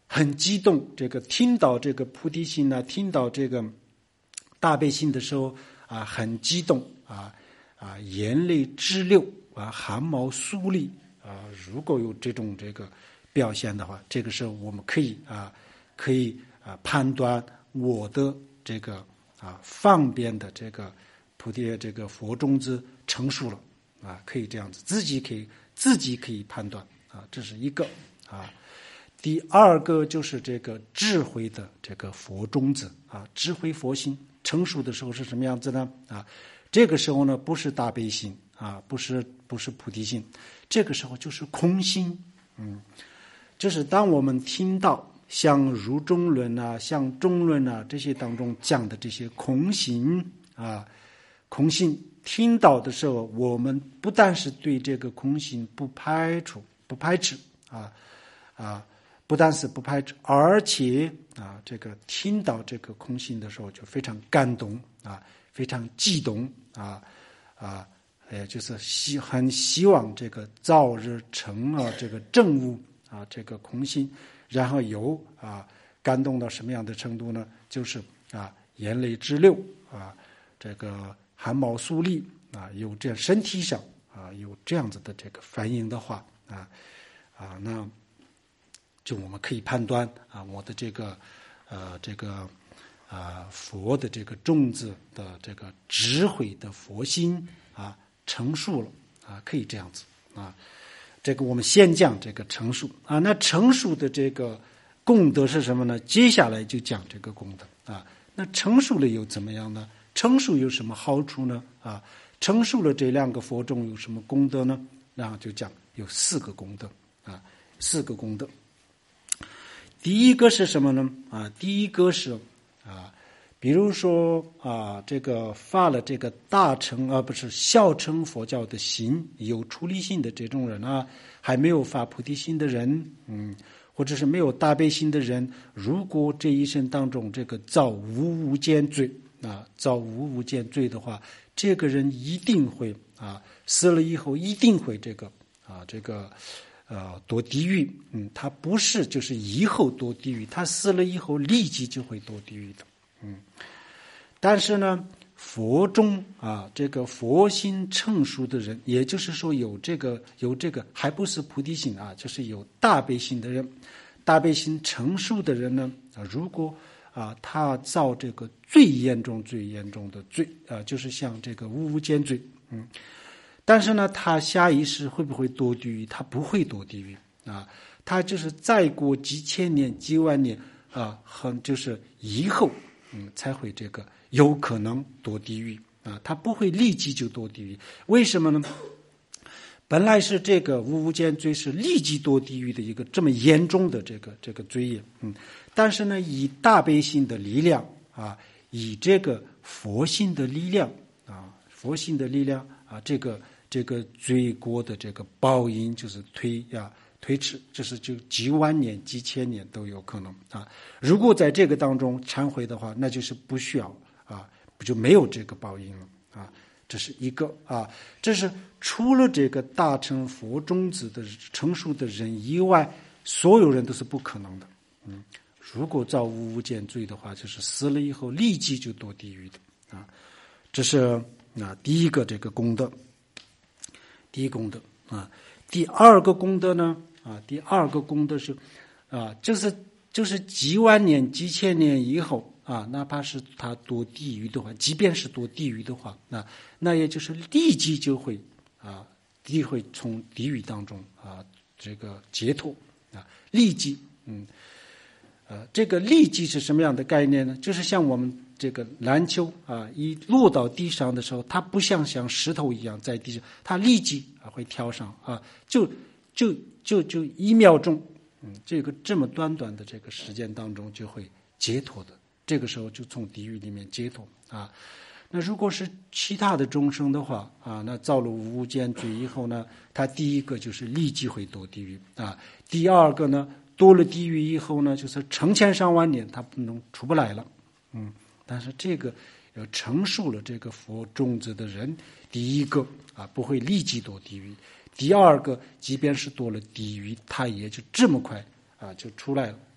很激动，这个听到这个菩提心呢，听到这个大悲心的时候啊，很激动啊啊，眼泪直流啊，汗毛竖立啊。如果有这种这个表现的话，这个时候我们可以啊，可以啊判断我的这个啊方便的这个菩提这个佛种子成熟了啊，可以这样子，自己可以自己可以判断啊，这是一个啊。第二个就是这个智慧的这个佛种子啊，智慧佛心成熟的时候是什么样子呢？啊，这个时候呢不是大悲心啊，不是不是菩提心，这个时候就是空心。嗯，就是当我们听到像如中论啊、像中论啊这些当中讲的这些空心啊，空心听到的时候，我们不但是对这个空心不排除、不排斥啊啊。不但是不排斥，而且啊，这个听到这个空心的时候就非常感动啊，非常激动啊啊，也就是希很希望这个早日成了这个正悟啊，这个空心，然后有啊感动到什么样的程度呢？就是啊眼泪直流啊，这个汗毛竖立啊，有这样身体上啊有这样子的这个反应的话啊啊那。就我们可以判断啊，我的这个呃这个啊佛的这个种子的这个智慧的佛心啊成熟了啊，可以这样子啊。这个我们先讲这个成熟啊，那成熟的这个功德是什么呢？接下来就讲这个功德啊。那成熟了又怎么样呢？成熟有什么好处呢？啊，成熟了这两个佛种有什么功德呢？然后就讲有四个功德啊，四个功德。第一个是什么呢？啊，第一个是啊，比如说啊，这个发了这个大乘而不是小乘佛教的心，有出离心的这种人啊，还没有发菩提心的人，嗯，或者是没有大悲心的人，如果这一生当中这个造无无间罪啊，造无无间罪的话，这个人一定会啊，死了以后一定会这个啊，这个。呃，堕地狱，嗯，他不是就是以后堕地狱，他死了以后立即就会堕地狱的，嗯。但是呢，佛中啊，这个佛心成熟的人，也就是说有这个有这个还不是菩提心啊，就是有大悲心的人，大悲心成熟的人呢，啊，如果啊他造这个最严重最严重的罪啊，就是像这个无无间罪，嗯。但是呢，他下一世会不会堕地狱？他不会堕地狱啊，他就是再过几千年、几万年啊，很就是以后，嗯，才会这个有可能堕地狱啊，他不会立即就堕地狱。为什么呢？本来是这个无无间罪是立即堕地狱的一个这么严重的这个这个罪业，嗯，但是呢，以大悲心的力量啊，以这个佛心的力量啊，佛心的力量啊，这个。这个罪过的这个报应就是推呀推迟，这是就几万年、几千年都有可能啊。如果在这个当中忏悔的话，那就是不需要啊，不就没有这个报应了啊。这是一个啊，这是除了这个大乘佛种子的成熟的人以外，所有人都是不可能的。嗯，如果造无无间罪的话，就是死了以后立即就堕地狱的啊。这是啊第一个这个功德。第一功德啊，第二个功德呢啊，第二个功德是啊，就是就是几万年、几千年以后啊，哪怕是他堕地狱的话，即便是堕地狱的话，那那也就是立即就会啊，地会从地狱当中啊这个解脱啊，立即嗯呃，这个立即是什么样的概念呢？就是像我们。这个篮球啊，一落到地上的时候，它不像像石头一样在地上，它立即啊会跳上啊，就就就就一秒钟，嗯，这个这么短短的这个时间当中就会解脱的，这个时候就从地狱里面解脱啊。那如果是其他的众生的话啊，那造了无无间罪以后呢，他第一个就是立即会堕地狱啊，第二个呢，堕了地狱以后呢，就是成千上万年他不能出不来了，嗯。但是这个要成熟了这个佛种子的人，第一个啊不会立即堕地狱，第二个即便是堕了地狱，他也就这么快啊就出来了，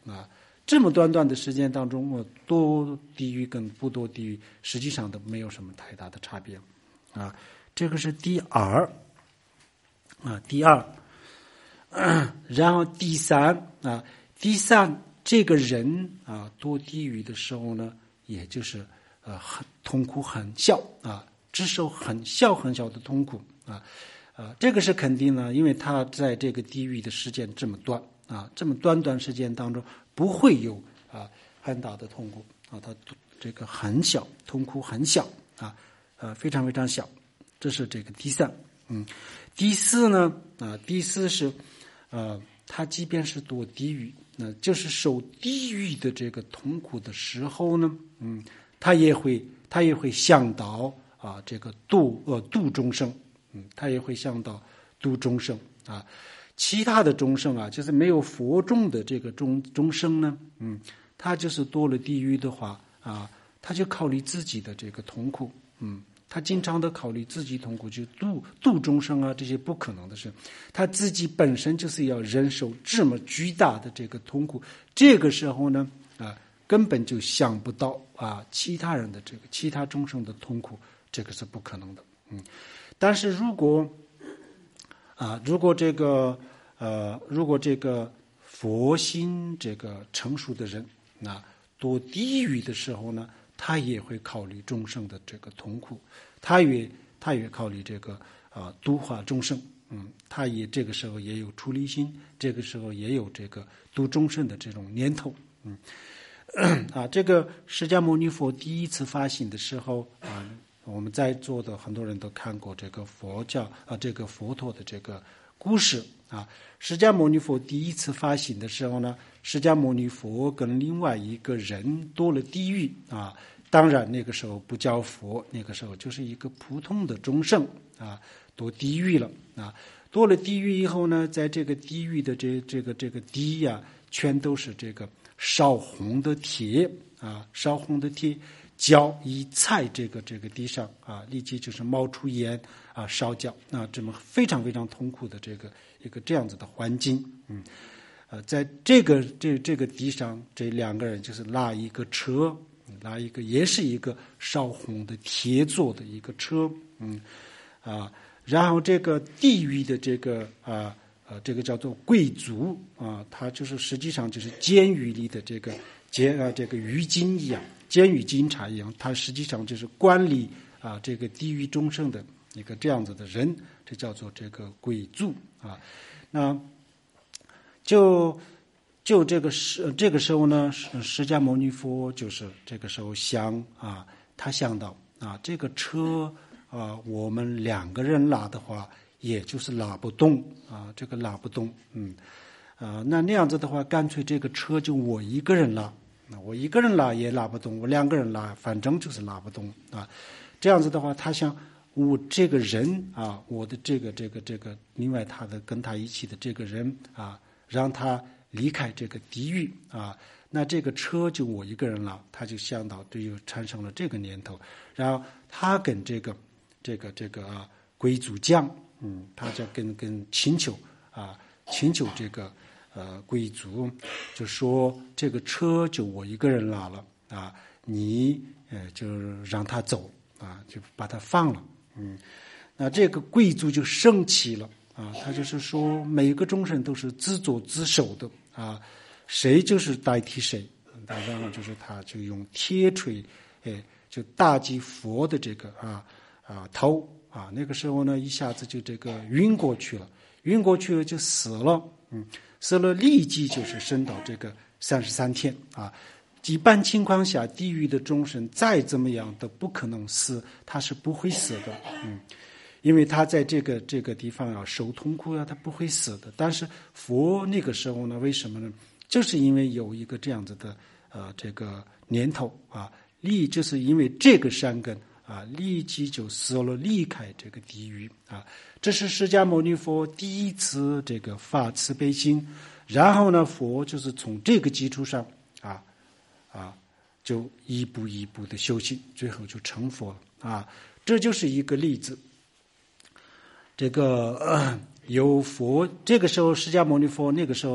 啊。这么短短的时间当中，我多地狱跟不多地狱实际上都没有什么太大的差别啊。这个是第二啊，第二，呃、然后第三啊，第三这个人啊多地狱的时候呢，也就是呃很痛苦很小啊，只受很小很小的痛苦啊。啊，这个是肯定的，因为他在这个地狱的时间这么短啊，这么短短时间当中不会有啊很大的痛苦啊，他这个很小，痛苦很小啊，呃非常非常小，这是这个第三。嗯，第四呢啊，第四是呃，他即便是堕地狱，那就是受地狱的这个痛苦的时候呢，嗯，他也会他也会想到啊这个度呃度众生。嗯，他也会想到度众生啊，其他的众生啊，就是没有佛众的这个众众生呢，嗯，他就是堕了地狱的话啊，他就考虑自己的这个痛苦，嗯，他经常的考虑自己痛苦，就度度众生啊，这些不可能的事，他自己本身就是要忍受这么巨大的这个痛苦，这个时候呢，啊，根本就想不到啊，其他人的这个其他众生的痛苦，这个是不可能的，嗯。但是如果啊，如果这个呃，如果这个佛心这个成熟的人，那堕地狱的时候呢，他也会考虑众生的这个痛苦，他也他也考虑这个啊度化众生，嗯，他也这个时候也有出离心，这个时候也有这个度众生的这种念头，嗯，啊，这个释迦牟尼佛第一次发心的时候啊。我们在座的很多人都看过这个佛教啊，这个佛陀的这个故事啊。释迦牟尼佛第一次发心的时候呢，释迦牟尼佛跟另外一个人堕了地狱啊。当然那个时候不叫佛，那个时候就是一个普通的众生啊，堕地狱了啊。堕了地狱以后呢，在这个地狱的这这个这个地呀、啊，全都是这个烧红的铁啊，烧红的铁。脚一踩这个这个地上啊，立即就是冒出烟啊，烧脚啊，这么非常非常痛苦的这个一个这样子的环境，嗯，呃，在这个这这个地上，这两个人就是拉一个车，拉一个也是一个烧红的铁做的一个车，嗯，啊，然后这个地狱的这个啊呃这个叫做贵族啊，它就是实际上就是监狱里的这个监啊这个狱警一样。监狱警察一样，他实际上就是管理啊这个地狱众生的一个这样子的人，这叫做这个贵族啊。那就就这个时这个时候呢，释迦牟尼佛就是这个时候想啊，他想到啊这个车啊，我们两个人拉的话，也就是拉不动啊，这个拉不动，嗯啊，那那样子的话，干脆这个车就我一个人拉。那我一个人拉也拉不动，我两个人拉，反正就是拉不动啊。这样子的话，他想我这个人啊，我的这个这个这个，另外他的跟他一起的这个人啊，让他离开这个地狱啊。那这个车就我一个人拉，他就想到对，又产生了这个念头。然后他跟这个这个这个啊贵族讲，嗯，他就跟跟请求啊，请求这个。呃，贵族就说这个车就我一个人拉了啊，你呃就让他走啊，就把他放了。嗯，那这个贵族就生气了啊，他就是说每个众生都是自作自受的啊，谁就是代替谁。然后就是他就用铁锤，哎，就打击佛的这个啊啊头啊，那个时候呢，一下子就这个晕过去了，晕过去了就死了。嗯。死了立即就是升到这个三十三天啊！一般情况下，地狱的众生再怎么样都不可能死，他是不会死的，嗯，因为他在这个这个地方要受痛苦啊，他不会死的。但是佛那个时候呢，为什么呢？就是因为有一个这样子的呃这个念头啊，立就是因为这个善根啊，立即就死了，离开这个地狱啊。这是释迦牟尼佛第一次这个发慈悲心，然后呢，佛就是从这个基础上啊啊，就一步一步的修行，最后就成佛了啊。这就是一个例子。这个、呃、有佛，这个时候释迦牟尼佛那个时候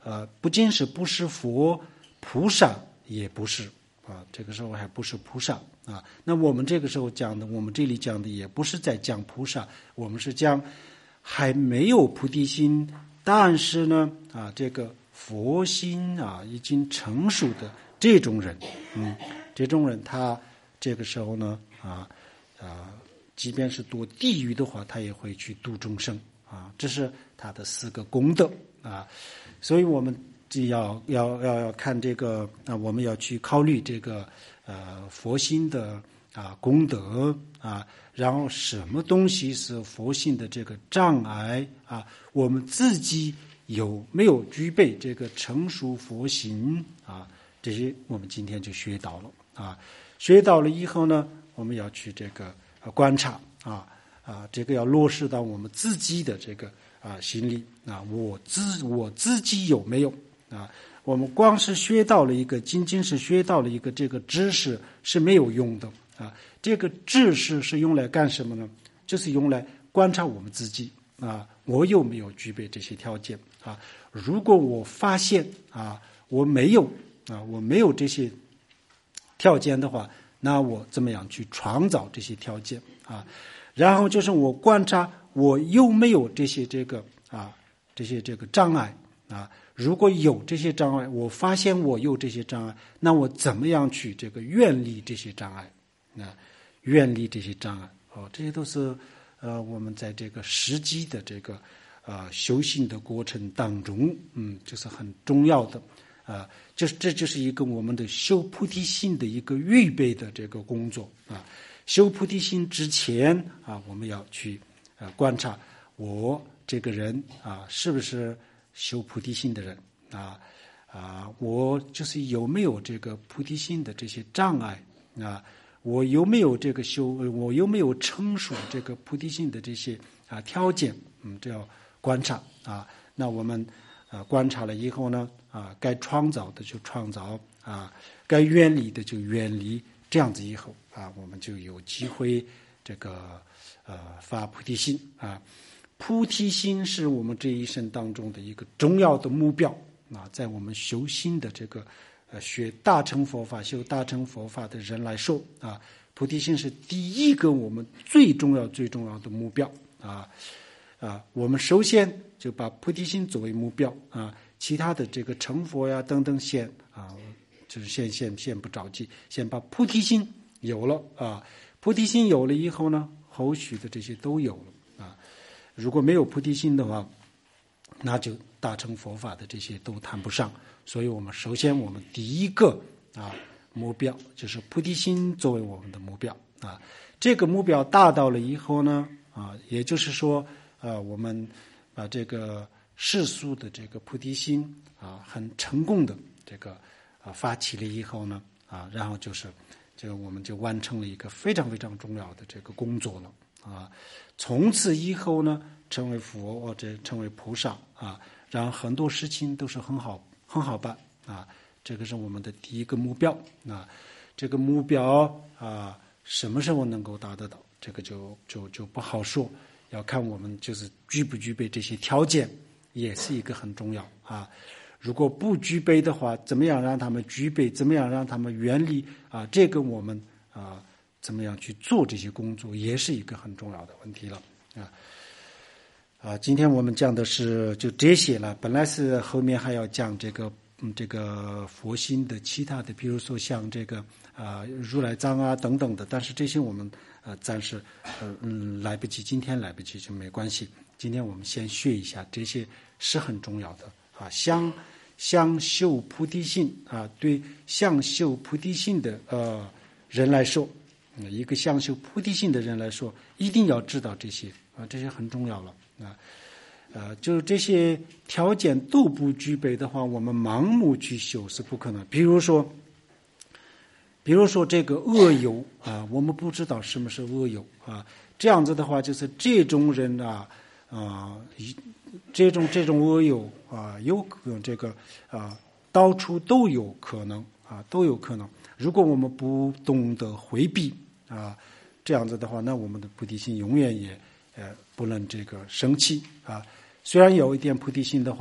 呃，不仅是不是佛，菩萨也不是啊，这个时候还不是菩萨啊。那我们这个时候讲的，我们这里讲的也不是在讲菩萨，我们是讲还没有菩提心，但是呢啊，这个佛心啊已经成熟的这种人，嗯，这种人他这个时候呢啊啊，即便是堕地狱的话，他也会去度众生啊，这是他的四个功德啊。所以我们就要要要要看这个啊，我们要去考虑这个呃佛心的啊功德啊，然后什么东西是佛心的这个障碍啊，我们自己有没有具备这个成熟佛心啊？这些我们今天就学到了啊，学到了以后呢，我们要去这个观察啊啊，这个要落实到我们自己的这个啊心里啊，我自我自己有没有啊？我们光是学到了一个，仅仅是学到了一个这个知识是没有用的啊。这个知识是用来干什么呢？就是用来观察我们自己啊，我有没有具备这些条件啊？如果我发现啊我没有啊，我没有这些条件的话，那我怎么样去创造这些条件啊？然后就是我观察我有没有这些这个啊这些这个障碍啊。如果有这些障碍，我发现我有这些障碍，那我怎么样去这个远离这些障碍啊？远离这些障碍哦，这些都是呃我们在这个实际的这个啊、呃、修行的过程当中，嗯，就是很重要的啊，就是这就是一个我们的修菩提心的一个预备的这个工作啊。修菩提心之前啊，我们要去呃观察我这个人啊是不是修菩提心的人啊啊，我就是有没有这个菩提心的这些障碍啊，我有没有这个修，我有没有成熟这个菩提心的这些啊条件，嗯，这要观察啊。那我们啊观察了以后呢啊，该创造的就创造啊，该远离的就远离，这样子以后啊，我们就有机会这个呃发菩提心啊。菩提心是我们这一生当中的一个重要的目标啊，在我们修心的这个呃学大乘佛法、修大乘佛法的人来说啊，菩提心是第一个我们最重要、最重要的目标啊啊！我们首先就把菩提心作为目标啊，其他的这个成佛呀等等先啊，就是先先先不着急，先把菩提心有了啊，菩提心有了以后呢，后续的这些都有了。如果没有菩提心的话，那就大乘佛法的这些都谈不上。所以我们首先我们第一个啊目标就是菩提心作为我们的目标啊。这个目标达到了以后呢啊，也就是说啊，我们把这个世俗的这个菩提心啊很成功的这个啊发起了以后呢啊，然后就是这个我们就完成了一个非常非常重要的这个工作了。啊，从此以后呢，成为佛或者成为菩萨啊，然后很多事情都是很好很好办啊。这个是我们的第一个目标啊。这个目标啊，什么时候能够达得到，这个就就就不好说，要看我们就是具不具备这些条件，也是一个很重要啊。如果不具备的话，怎么样让他们具备？怎么样让他们远离啊？这个我们啊。怎么样去做这些工作，也是一个很重要的问题了啊啊！今天我们讲的是就这些了，本来是后面还要讲这个嗯这个佛心的其他的，比如说像这个啊如来藏啊等等的，但是这些我们呃暂时呃嗯来不及，今天来不及就没关系。今天我们先学一下，这些是很重要的啊，想想修菩提心啊，对想修菩提心的呃人来说。一个想修菩提心的人来说，一定要知道这些啊，这些很重要了啊。呃，就是这些条件都不具备的话，我们盲目去修是不可能。比如说，比如说这个恶友啊，我们不知道什么是恶友啊，这样子的话，就是这种人啊啊，这种这种恶友啊，有可能这个啊，到处都有可能啊，都有可能。如果我们不懂得回避。啊，这样子的话，那我们的菩提心永远也呃不能这个生气啊。虽然有一点菩提心的话，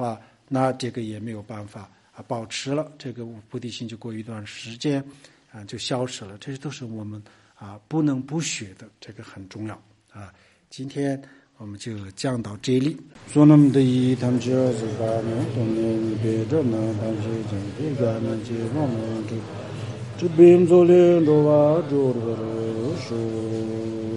那这个也没有办法啊保持了，这个菩提心就过一段时间啊就消失了，这都是我们啊不能不学的，这个很重要啊。今天我们就讲到这里。说那么的一他们只要是把那东西别着呢，但是就别干那些往那这这边做连着吧，做的说。